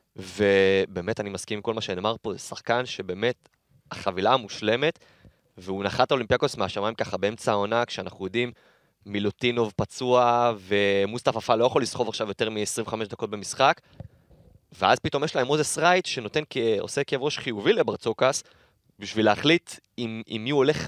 ובאמת אני מסכים עם כל מה שנאמר פה, זה שחקן שבאמת החבילה המושלמת, והוא נחת האולימפיאקוס מהשמיים ככה באמצע העונה, כשאנחנו יודעים מילוטינוב פצוע, ומוסטפא פאל לא יכול לסחוב עכשיו יותר מ-25 דקות במשחק, ואז פתאום יש להם מוזס רייט, שעושה כאב ראש חיובי לברצוקס, בשביל להחליט עם מי הוא הולך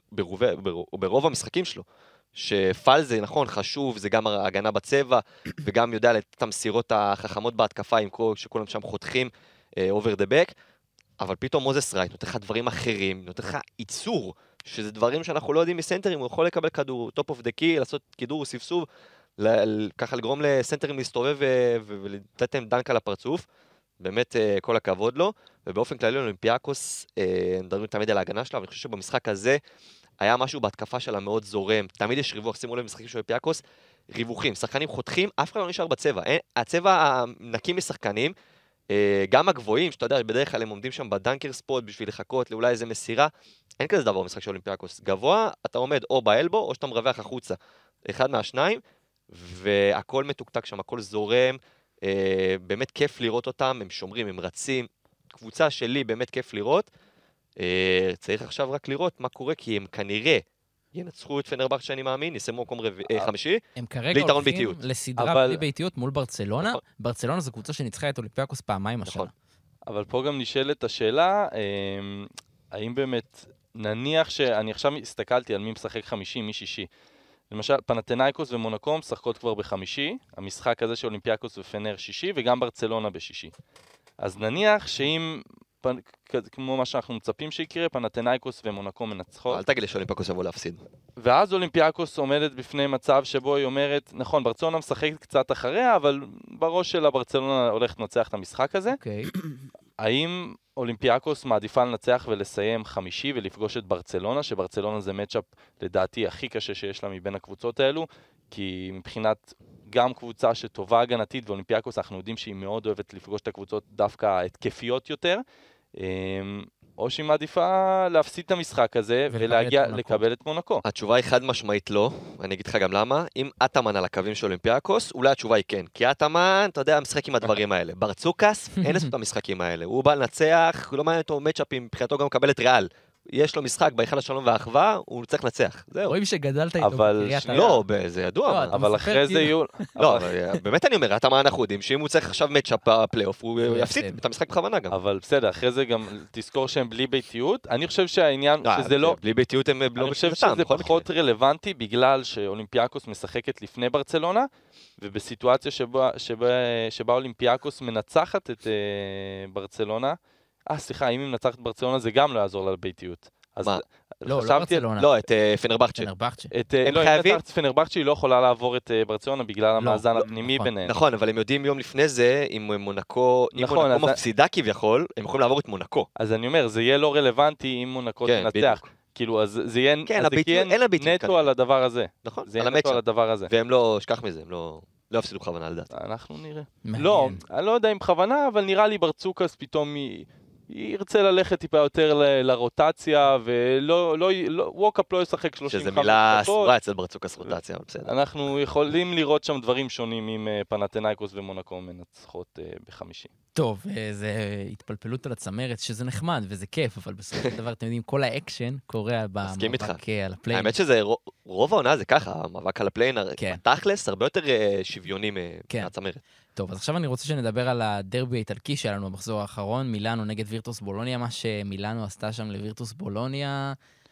ברוב המשחקים שלו. שפאל זה נכון, חשוב, זה גם ההגנה בצבע, וגם יודע את המסירות החכמות בהתקפה, עם שכולם שם חותכים over the back, אבל פתאום מוזס רייט נותן לך דברים אחרים, נותן לך ייצור, שזה דברים שאנחנו לא יודעים מסנטרים, הוא יכול לקבל כדור, טופ אוף דה קי, לעשות כידור ספסוב, ככה לגרום לסנטרים להסתובב ולתת להם דנק על הפרצוף, באמת כל הכבוד לו, ובאופן כללי אולימפיאקוס, מדברים תמיד על ההגנה שלה, אבל אני חושב שבמשחק הזה היה משהו בהתקפה שלה מאוד זורם, תמיד יש ריווח, שימו לב משחקים של אולימפיאקוס, ריווחים, שחקנים חותכים, אף אחד לא נשאר בצבע, הצבע נקי משחקנים, גם הגבוהים, שאתה יודע, בדרך כלל הם עומדים שם בדנקר ספוט בשביל לחכות לאולי איזה מסירה, אין כזה דבר במשחק של אולימפיאקוס. גבוה, אתה עומד או באלבו, או שאתה מרווח החוצה. אחד מהשניים, והכל מתוקתק שם, הכל זורם, באמת כיף לראות אותם, הם שומרים, הם רצים. קבוצה שלי באמת כיף לראות. צריך עכשיו רק לראות מה קורה, כי הם כנראה ינצחו את פנרבכצ'ה, שאני מאמין, יסיימו מקום חמישי. הם כרגע הולכים לסדרה בלי ביתיות מול ברצלונה. ברצלונה זו קבוצה שניצחה את אולימפיאקוס פעמיים השנה. אבל פה גם נשאלת השאלה, האם באמת, נניח שאני עכשיו הסתכלתי על מי משחק חמישי, מי שישי. למשל, פנתנאיקוס ומונקו משחקות כבר בחמישי, המשחק הזה של אולימפיאקוס ופנר שישי, וגם ברצלונה בשישי. אז נניח שאם, כמו מה שאנחנו מצפים שיקרה, פנתנאיקוס ומונקו מנצחות. אל תגיד לי שאולימפיאקוס יבוא להפסיד. ואז אולימפיאקוס עומדת בפני מצב שבו היא אומרת, נכון, ברצלונה משחקת קצת אחריה, אבל בראש שלה ברצלונה הולכת לנצח את המשחק הזה. אוקיי. האם אולימפיאקוס מעדיפה לנצח ולסיים חמישי ולפגוש את ברצלונה, שברצלונה זה מצ'אפ לדעתי הכי קשה שיש לה מבין הקבוצות האלו, כי מבחינת גם קבוצה שטובה הגנתית, ואולימפיאקוס אנחנו יודעים שהיא מאוד אוהבת לפגוש את הקבוצות דווקא התקפיות יותר, או שהיא מעדיפה להפסיד את המשחק הזה ולהגיע לקבל את מונקו. התשובה היא חד משמעית לא, אני אגיד לך גם למה. אם אטאמן על הקווים של אולימפיאקוס, אולי התשובה היא כן. כי אטאמן, אתה יודע, משחק עם הדברים האלה. ברצוקס, אין לסות המשחקים האלה. הוא בא לנצח, הוא לא מעניין אותו מצ'אפים, מבחינתו גם מקבל את ריאל. יש לו משחק בהיכל השלום והאחווה, הוא צריך לנצח. זהו. רואים שגדלת איתו בקריית אתא. לא, זה ידוע. אבל אחרי זה יהיו... לא, באמת אני אומר, אטאמן אנחנו יודעים שאם הוא צריך עכשיו מצ'אפ הפלייאוף, הוא יפסיד את המשחק בכוונה גם. אבל בסדר, אחרי זה גם תזכור שהם בלי ביתיות. אני חושב שהעניין שזה לא... בלי ביתיות הם לא... אני חושב שזה פחות רלוונטי בגלל שאולימפיאקוס משחקת לפני ברצלונה, ובסיטואציה שבה אולימפיאקוס מנצחת את ברצלונה, סליחה, אם היא מנצחת את ברצלונה זה גם לא יעזור לה לביתיות. מה? לא ברצלונה. לא, את פנרבכצ'ה. לא, אם מנצחת את פנרבכצ'ה היא לא יכולה לעבור את ברצלונה בגלל המאזן הפנימי ביניהם. נכון, אבל הם יודעים יום לפני זה, אם מונקו מפסידה כביכול, הם יכולים לעבור את מונקו. אז אני אומר, זה יהיה לא רלוונטי אם מונקו תנצח. כאילו, אז זה יהיה נטו על הדבר הזה. נכון, זה יהיה נטו על הדבר הזה. והם לא, שכח מזה, הם לא יפסידו בכוונה לדעת. אנחנו נראה. לא, אני לא יודע אם בכוונה, אבל נראה לי ברצוקס פתאום ירצה ללכת טיפה יותר לרוטציה, ווקאפ לא ישחק 35 שזה מילה אסורה אצל ברצוקס רוטציה, אבל בסדר. אנחנו יכולים לראות שם דברים שונים עם פנתנאיקוס ומונקו מנצחות בחמישי. טוב, זה התפלפלות על הצמרת, שזה נחמד וזה כיף, אבל בסופו של דבר, אתם יודעים, כל האקשן קורה במאבק על הפליין. האמת שזה, רוב העונה זה ככה, המאבק על הפליין, תכלס, הרבה יותר שוויוני מהצמרת. טוב, אז עכשיו אני רוצה שנדבר על הדרבי האיטלקי שהיה לנו במחזור האחרון, מילאנו נגד וירטוס בולוניה, מה שמילאנו עשתה שם לווירטוס בולוניה.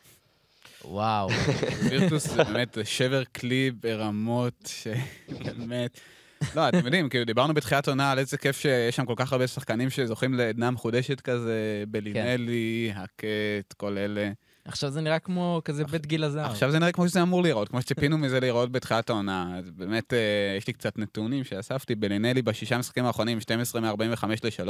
וואו. וירטוס זה באמת שבר כלי ברמות שבאמת... לא, אתם יודעים, כאילו דיברנו בתחילת עונה על איזה כיף שיש שם כל כך הרבה שחקנים שזוכים לעדנה מחודשת כזה, בלינלי, הקט, כל אלה. עכשיו זה נראה כמו כזה בית גיל הזהב. עכשיו זה נראה כמו שזה אמור לראות, כמו שציפינו מזה לראות בתחילת העונה. אז באמת, יש לי קצת נתונים שאספתי, בלינלי בשישה משחקים האחרונים, 12 מ-45 ל-3,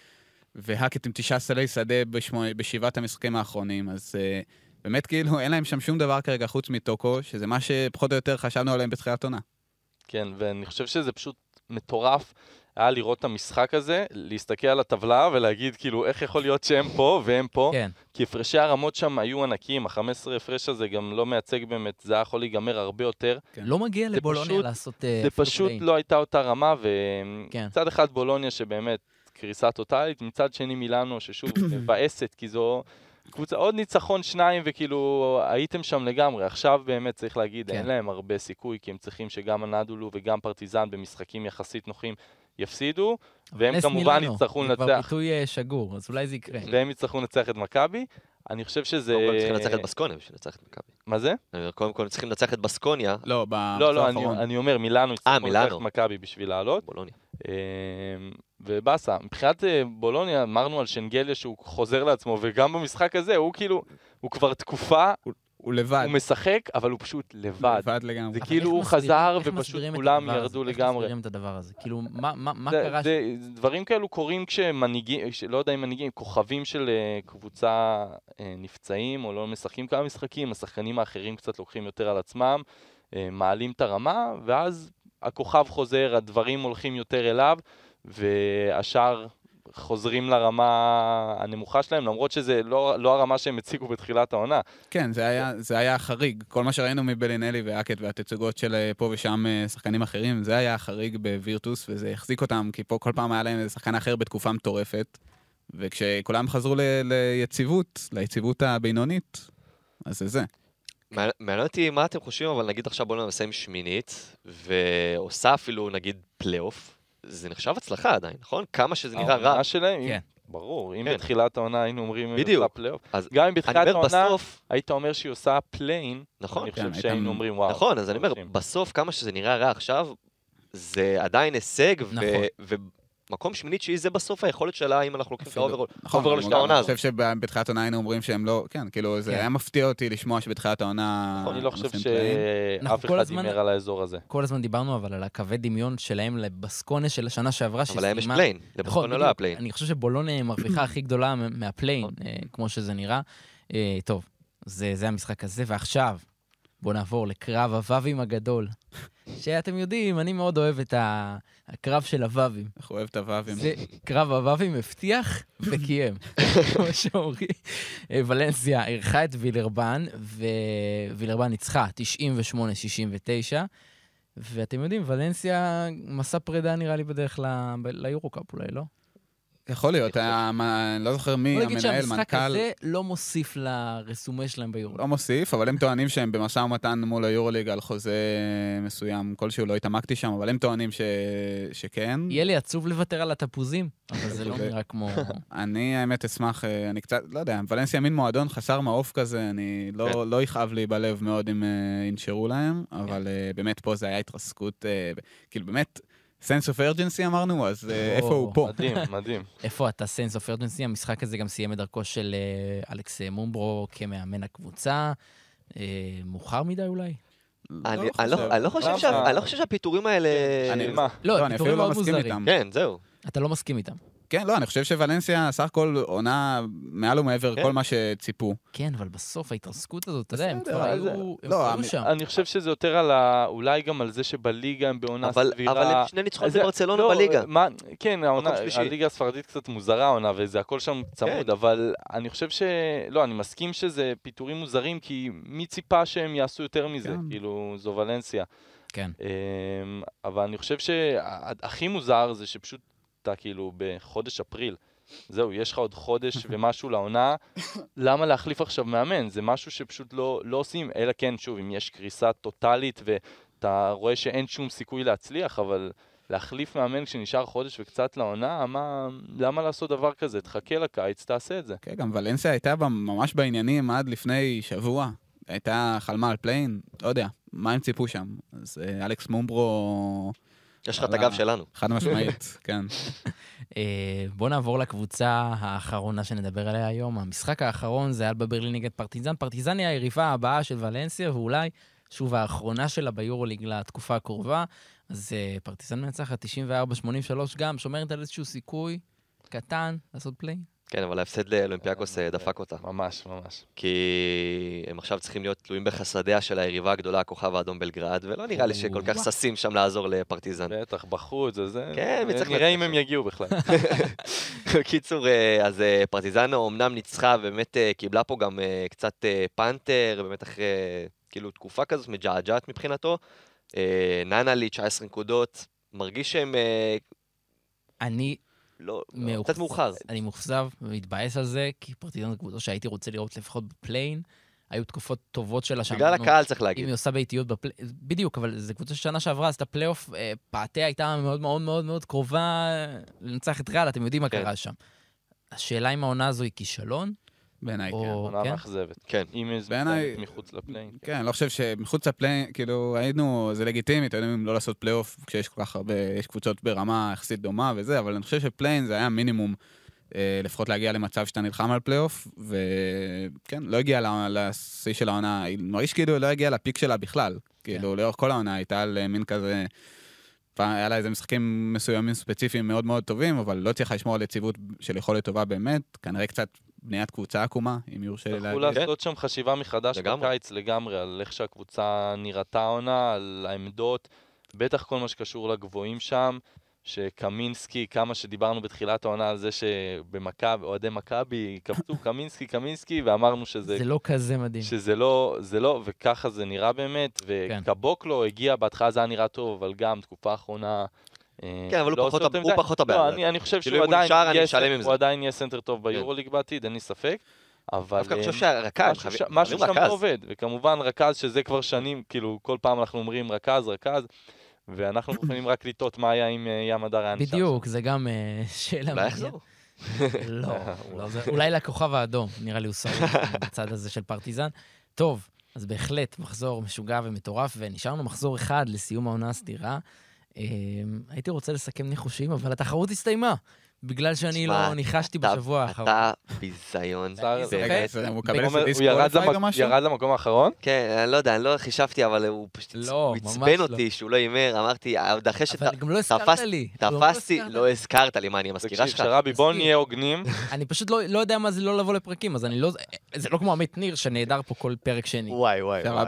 והקט עם 9 סלי שדה בשבעת המשחקים האחרונים, אז באמת כאילו אין להם שם שום דבר כרגע חוץ מטוקו, שזה מה שפחות או יותר חשבנו עליהם בתחילת עונה. כן, ואני חושב שזה פשוט מטורף היה לראות את המשחק הזה, להסתכל על הטבלה ולהגיד כאילו איך יכול להיות שהם פה והם פה, כן. כי הפרשי הרמות שם היו ענקים, ה-15 הפרש הזה גם לא מייצג באמת, זה היה יכול להיגמר הרבה יותר. כן. לא מגיע לבולוניה לעשות זה פשוט לא הייתה אותה רמה, ומצד כן. אחד בולוניה שבאמת קריסה טוטלית, מצד שני מילאנו ששוב מבאסת, כי זו קבוצה, עוד ניצחון 2 וכאילו הייתם שם לגמרי, עכשיו באמת צריך להגיד, אין להם הרבה סיכוי, כי הם צריכים שגם הנדולו וגם פרטיזן במשחקים יחסית נוחים יפסידו, והם כמובן יצטרכו לנצח. זה כבר ביטוי שגור, אז אולי זה יקרה. והם יצטרכו לנצח את מכבי. אני חושב שזה... קודם כל צריכים לנצח את בסקוניה בשביל לנצח את מכבי. מה זה? קודם כל צריכים לנצח את בסקוניה. לא, האחרון. אני אומר, מילאנו יצטרכו לנצח את מכבי בשביל לעלות. בולוניה. ובאסה, מבחינת בולוניה, אמרנו על שנגליה שהוא חוזר לעצמו, וגם במשחק הזה הוא כאילו הוא כבר תקופה, הוא לבד. הוא משחק, אבל הוא פשוט לבד. לבד לגמרי. זה אבל כאילו איך הוא מסבירים- חזר איך ופשוט מסבירים את כולם הדבר ירדו הזה? איך לגמרי. מסבירים את הדבר הזה? כאילו, מה זה- קרה? דברים כאלו קורים כשמנהיגים, לא יודע אם מנהיגים, כוכבים של קבוצה נפצעים או לא משחקים כמה משחקים, השחקנים האחרים קצת לוקחים יותר על עצמם, מעלים את הרמה, ואז הכוכב חוזר, הדברים הולכים יותר אליו, והשאר חוזרים לרמה הנמוכה שלהם, למרות שזה לא הרמה שהם הציגו בתחילת העונה. כן, זה היה חריג. כל מה שראינו מבלינלי והאקט והתצוגות של פה ושם שחקנים אחרים, זה היה חריג בווירטוס, וזה החזיק אותם, כי פה כל פעם היה להם איזה שחקן אחר בתקופה מטורפת, וכשכולם חזרו ליציבות הבינונית, אז זה. מעניין אותי מה אתם חושבים, אבל נגיד עכשיו בואו נסיים שמינית, ועושה אפילו נגיד פלייאוף, זה נחשב הצלחה עדיין, נכון? כמה שזה נראה רע. העונה שלהם, כן. ברור, אם כן. בתחילת העונה היינו אומרים היא בדיוק. עושה פלייאוף, אז גם אם בתחילת אני אומר העונה בסוף, היית אומר שהיא עושה פליין, נכון, אני כן, חושב היית- שהיינו אומרים וואו. נכון, אז אני אומר, הולכים. בסוף כמה שזה נראה רע עכשיו, זה עדיין הישג, נכון. ומקום שמינית שהיא זה בסוף היכולת שלה, אם אנחנו לוקחים את אפילו. האוברול. נכון, אוברול של אני העונה חושב הזאת. שבתחילת העונה היינו אומרים שהם לא, כן, כאילו זה כן. היה מפתיע אותי לשמוע שבתחילת העונה... אני לא חושב עושים פליין. אנחנו שאף כל אחד הזמן- דימר על האזור הזה. כל הזמן דיברנו אבל על הקווי דמיון שלהם לבסקונה של השנה שעברה, אבל להם יש שסיימה- פליין, נכון, לבסקונה לא היה פליין. אני חושב שבולון מרוויחה הכי גדולה מהפליין, כמו שזה נראה. טוב, זה המשחק הזה, ועכשיו בואו נעבור לקרב הוואבים הגדול. שאתם יודעים, אני מאוד אוהב את הקרב של הוואבים. איך הוא אוהב את הוואבים. זה קרב הוואבים הבטיח וקיים, כמו שאומרים. ולנסיה אירחה את וילרבן, ווילרבן ניצחה 98-69, ואתם יודעים, ולנסיה מסע פרידה נראה לי בדרך ליורוקאפ אולי, לא? יכול להיות, אני לא זוכר מי, בוא נגיד המנהל, שהמשחק מנכ"ל, הזה לא מוסיף לרסומה שלהם ביורו. לא מוסיף, אבל הם טוענים שהם במשא ומתן מול היורוליג על חוזה מסוים כלשהו, לא התעמקתי שם, אבל הם טוענים שכן. יהיה לי עצוב לוותר על התפוזים, אבל זה לא נראה כמו... אני האמת אשמח, אני קצת, לא יודע, ולנסיה מין מועדון חסר מעוף כזה, אני לא יכאב לי בלב מאוד אם ינשרו להם, אבל באמת פה זה היה התרסקות, כאילו באמת, sense of urgency אמרנו, אז איפה הוא פה? מדהים, מדהים. איפה אתה sense of urgency? המשחק הזה גם סיים את דרכו של אלכס מומברו כמאמן הקבוצה. מאוחר מדי אולי? אני לא חושב שהפיטורים האלה... מה? לא, אני אפילו פיטורים לא מאוד מסכים מוזרים. איתם. כן, זהו. אתה לא מסכים איתם. כן, לא, אני חושב שוולנסיה סך הכל עונה מעל ומעבר כן. כל מה שציפו. כן, אבל בסוף ההתרסקות הזאת, אתה יודע, הם בסדר, כבר אז היו הם לא, היו שם. אני חושב שזה יותר על אולי גם על זה שבליגה הם בעונה סבירה. אבל הם שני ניצחונות אז זה- בברצלונה לא, בליגה. כן, העונה- שלישי. הליגה הספרדית קצת מוזרה העונה, וזה הכל שם צמוד, כן. אבל אני חושב לא, אני מסכים שזה פיטורים מוזרים, כי מי ציפה שהם יעשו יותר מזה? כן. כאילו, זו ולנסיה. כן. אבל אני חושב שהכי מוזר זה שפשוט אתה כאילו בחודש אפריל, זהו, יש לך עוד חודש ומשהו לעונה, למה להחליף עכשיו מאמן? זה משהו שפשוט לא עושים, אלא כן, שוב, אם יש קריסה טוטלית ואתה רואה שאין שום סיכוי להצליח, אבל להחליף מאמן כשנשאר חודש וקצת לעונה, למה לעשות דבר כזה? תחכה לקיץ, תעשה את זה. כן, גם ולנסיה הייתה ממש בעניינים עד לפני שבוע. הייתה חלמה על פליין, לא יודע, מה הם ציפו שם? אז אלכס מומברו... יש לך את הגב שלנו. חד משמעית, כן. בואו נעבור לקבוצה האחרונה שנדבר עליה היום. המשחק האחרון זה היה בברלין נגד פרטיזן. פרטיזן היא היריבה הבאה של ולנסיה, ואולי שוב האחרונה שלה ביורוליג לתקופה הקרובה. אז פרטיזן מנצחת 94-83 גם, שומרת על איזשהו סיכוי קטן לעשות פליי. כן, אבל ההפסד לאולימפיאקוס דפק אותה. ממש, ממש. כי הם עכשיו צריכים להיות תלויים בחסדיה של היריבה הגדולה, הכוכב האדום בלגרד, ולא נראה לי שכל כך ששים שם לעזור לפרטיזן. בטח, בחוץ, זה... כן, וצריך נראה אם לצאת. הם יגיעו בכלל. בקיצור, אז פרטיזן אומנם ניצחה, באמת קיבלה פה גם קצת פנתר, באמת אחרי כאילו תקופה כזאת מג'עג'עת מבחינתו. ננלי, 19 נקודות, מרגיש שהם אני לא, קצת מאוחר. אני מאוכזב ומתבאס על זה, כי פרטיזן זו קבוצה שהייתי רוצה לראות לפחות בפליין. היו תקופות טובות שלה שם. בגלל הקהל צריך אם להגיד. היא עושה באיטיות בפליין, בדיוק, אבל זו קבוצה ששנה שעברה, אז את הפלייאוף, פאטה הייתה מאוד מאוד מאוד מאוד קרובה לנצח את ריאל, אתם יודעים מה כן. קרה שם. השאלה אם העונה הזו היא כישלון, בעיניי, כן. או... עונה כן? מאכזבת. כן. אם היא בעיניי- מסתכלת מחוץ לפליין. כן, אני לא חושב שמחוץ לפליין, כאילו, היינו, זה לגיטימי, אתם יודעים, לא לעשות פלייאוף כשיש כל כך הרבה, יש קבוצות ברמה יחסית דומה וזה, אבל אני חושב שפליין זה היה מינימום לפחות להגיע למצב שאתה נלחם על פלייאוף, וכן, לא הגיע לשיא של העונה, היא מרגיש כאילו לא הגיע לפיק שלה בכלל, כאילו לאורך כל העונה הייתה על מין כזה, היה לה איזה משחקים מסוימים ספציפיים מאוד מאוד טובים, אבל לא צריכה לשמור על יציבות של יכולת טובה באמת, כנראה קצת בניית קבוצה עקומה, אם יורשה לי להגיד. צריכו לעשות שם חשיבה מחדש בקיץ לגמרי, על איך שהקבוצה נראתה עונה, על העמדות, בטח כל מה שקשור לגבוהים שם, שקמינסקי, כמה שדיברנו בתחילת העונה על זה שבמכבי, אוהדי מכבי, קפצו קמינסקי, ואמרנו שזה... זה לא כזה מדהים. שזה לא, וככה זה נראה באמת, וקבוקלו הגיע, בהתחלה זה היה נראה טוב, אבל גם תקופה האחרונה... כן, אבל הוא פחות הבעיה. לא, אני חושב שהוא עדיין יהיה סנטר טוב ביורוליג בעתיד, אין לי ספק. אבל... דווקא חושב שהרכז, משהו שם לא עובד, וכמובן רכז שזה כבר שנים, כאילו כל פעם אנחנו אומרים רכז, ואנחנו יכולים רק לטעות מה היה עם ים הדר היה נשאר. בדיוק, זה גם שאלה מעניינת. לא, אולי לכוכב האדום, נראה לי הוא סורי בצד הזה של פרטיזן. טוב, אז בהחלט מחזור משוגע ומטורף, ונשארנו מחזור אחד לסיום העונה הסדירה. הייתי רוצה לסכם ניחושים, אבל התחרות הסתיימה, בגלל שאני לא ניחשתי בשבוע האחרון. אתה ביזיון. הוא ירד למקום האחרון? כן, אני לא יודע, אני לא חישבתי, אבל הוא פשוט עצבן אותי שהוא לא יימר, אמרתי, אחרי אבל גם לא הזכרת לי. תפסתי, לא הזכרת לי, מה אני מזכירה שלך? שרבי, בוא נהיה הוגנים. אני פשוט לא יודע מה זה לא לבוא לפרקים, אז אני לא... זה לא כמו עמית ניר שנהדר פה כל פרק שני. וואי.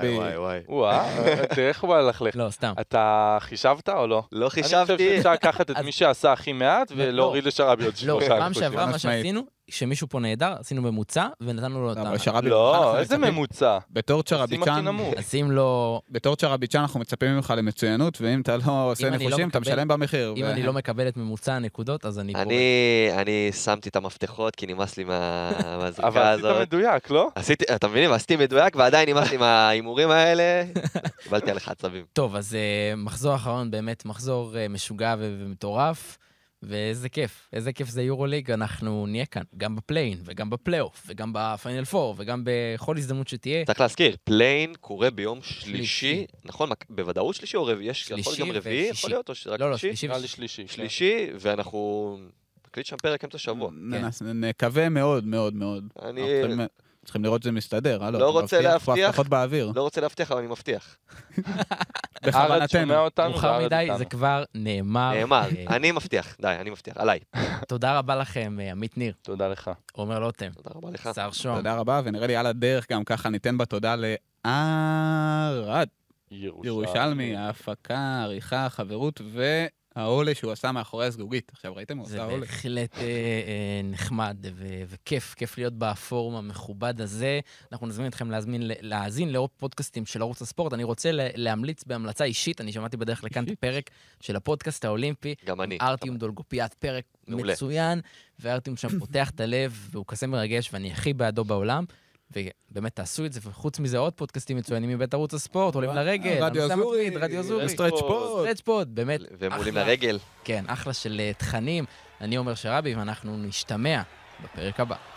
תראה איך הוא בא ללכלך. לא, סתם. אתה חישבת או לא? לא אני חישבתי. חושב שאפשר לקחת את מי שעשה הכי מעט ולהוריד לשרבי עוד 3 לא, פעם שעברה מה שעשינו, שמישהו פה נהדר, עשינו ממוצע, ונתנו לו אותם. לא, איזה ממוצע? בתור צ'רביצ'אן, עשים לו... בתור צ'רביצ'אן אנחנו מצפים ממך למצוינות, ואם אתה לא עושה ניחושים, אתה משלם במחיר. אם אני לא מקבל את ממוצע הנקודות, אז אני... אני שמתי את המפתחות, כי נמאס לי מהזריקה אבל הזאת. עשית מדויק, לא? אתה מבינים, עשיתי מדויק, ועדיין נמאס לי מההימורים האלה. קיבלתי עליך עצבים. טוב, אז מחזור האחרון באמת מחזור משוגע ומטורף. ואיזה כיף, איזה כיף זה יורוליג, אנחנו נהיה כאן, גם בפליין, וגם בפלייאוף, וגם בפיינל 4, וגם בכל הזדמנות שתהיה. צריך להזכיר, פליין קורה ביום שלישי, נכון, בוודאות שלישי או רביעי, יש יכול גם רביעי, יכול להיות, או שרק שלישי. שלישי, ואנחנו נקליט שם פרק אמצע שבוע. נקווה מאוד מאוד מאוד. צריכים לראות שזה מסתדר, לא רוצה להבטיח, לא רוצה להבטיח, אבל אני מבטיח. בכוונתנו. מאוחר מדי, זה כבר נאמר. אני מבטיח, די, אני מבטיח, עליי. תודה רבה לכם, עמית ניר. תודה לך. עומר לוטם. תודה רבה לך. שר שום. תודה רבה, ונראה לי על הדרך גם ככה ניתן בתודה לערד. ירושלמי, ההפקה, העריכה, החברות העולה שהוא עשה מאחורי הסגוגית. עכשיו ראיתם? הוא עושה העולה. זה בהחלט נחמד וכיף, כיף להיות בפורום המכובד הזה. אנחנו נזמין אתכם להאזין לעוד פודקאסטים של ערוץ הספורט. אני רוצה להמליץ בהמלצה אישית, אני שמעתי בדרך לכאן את הפרק של הפודקאסט האולימפי. גם אני. ארטיום דולגופיית, פרק מצוין, וארטיום שם פותח את הלב, והוא כזה מרגש, ואני הכי בעדו בעולם. ובאמת תעשו את זה, וחוץ מזה עוד פודקאסטים מצוינים מבית ערוץ הספורט, עולים לרגל, רדיו זורי, סטרץ'-פוד, באמת. והם עולים לרגל. כן, אחלה של תכנים. אני אומר שרבי, ואנחנו נשתמע בפרק הבא.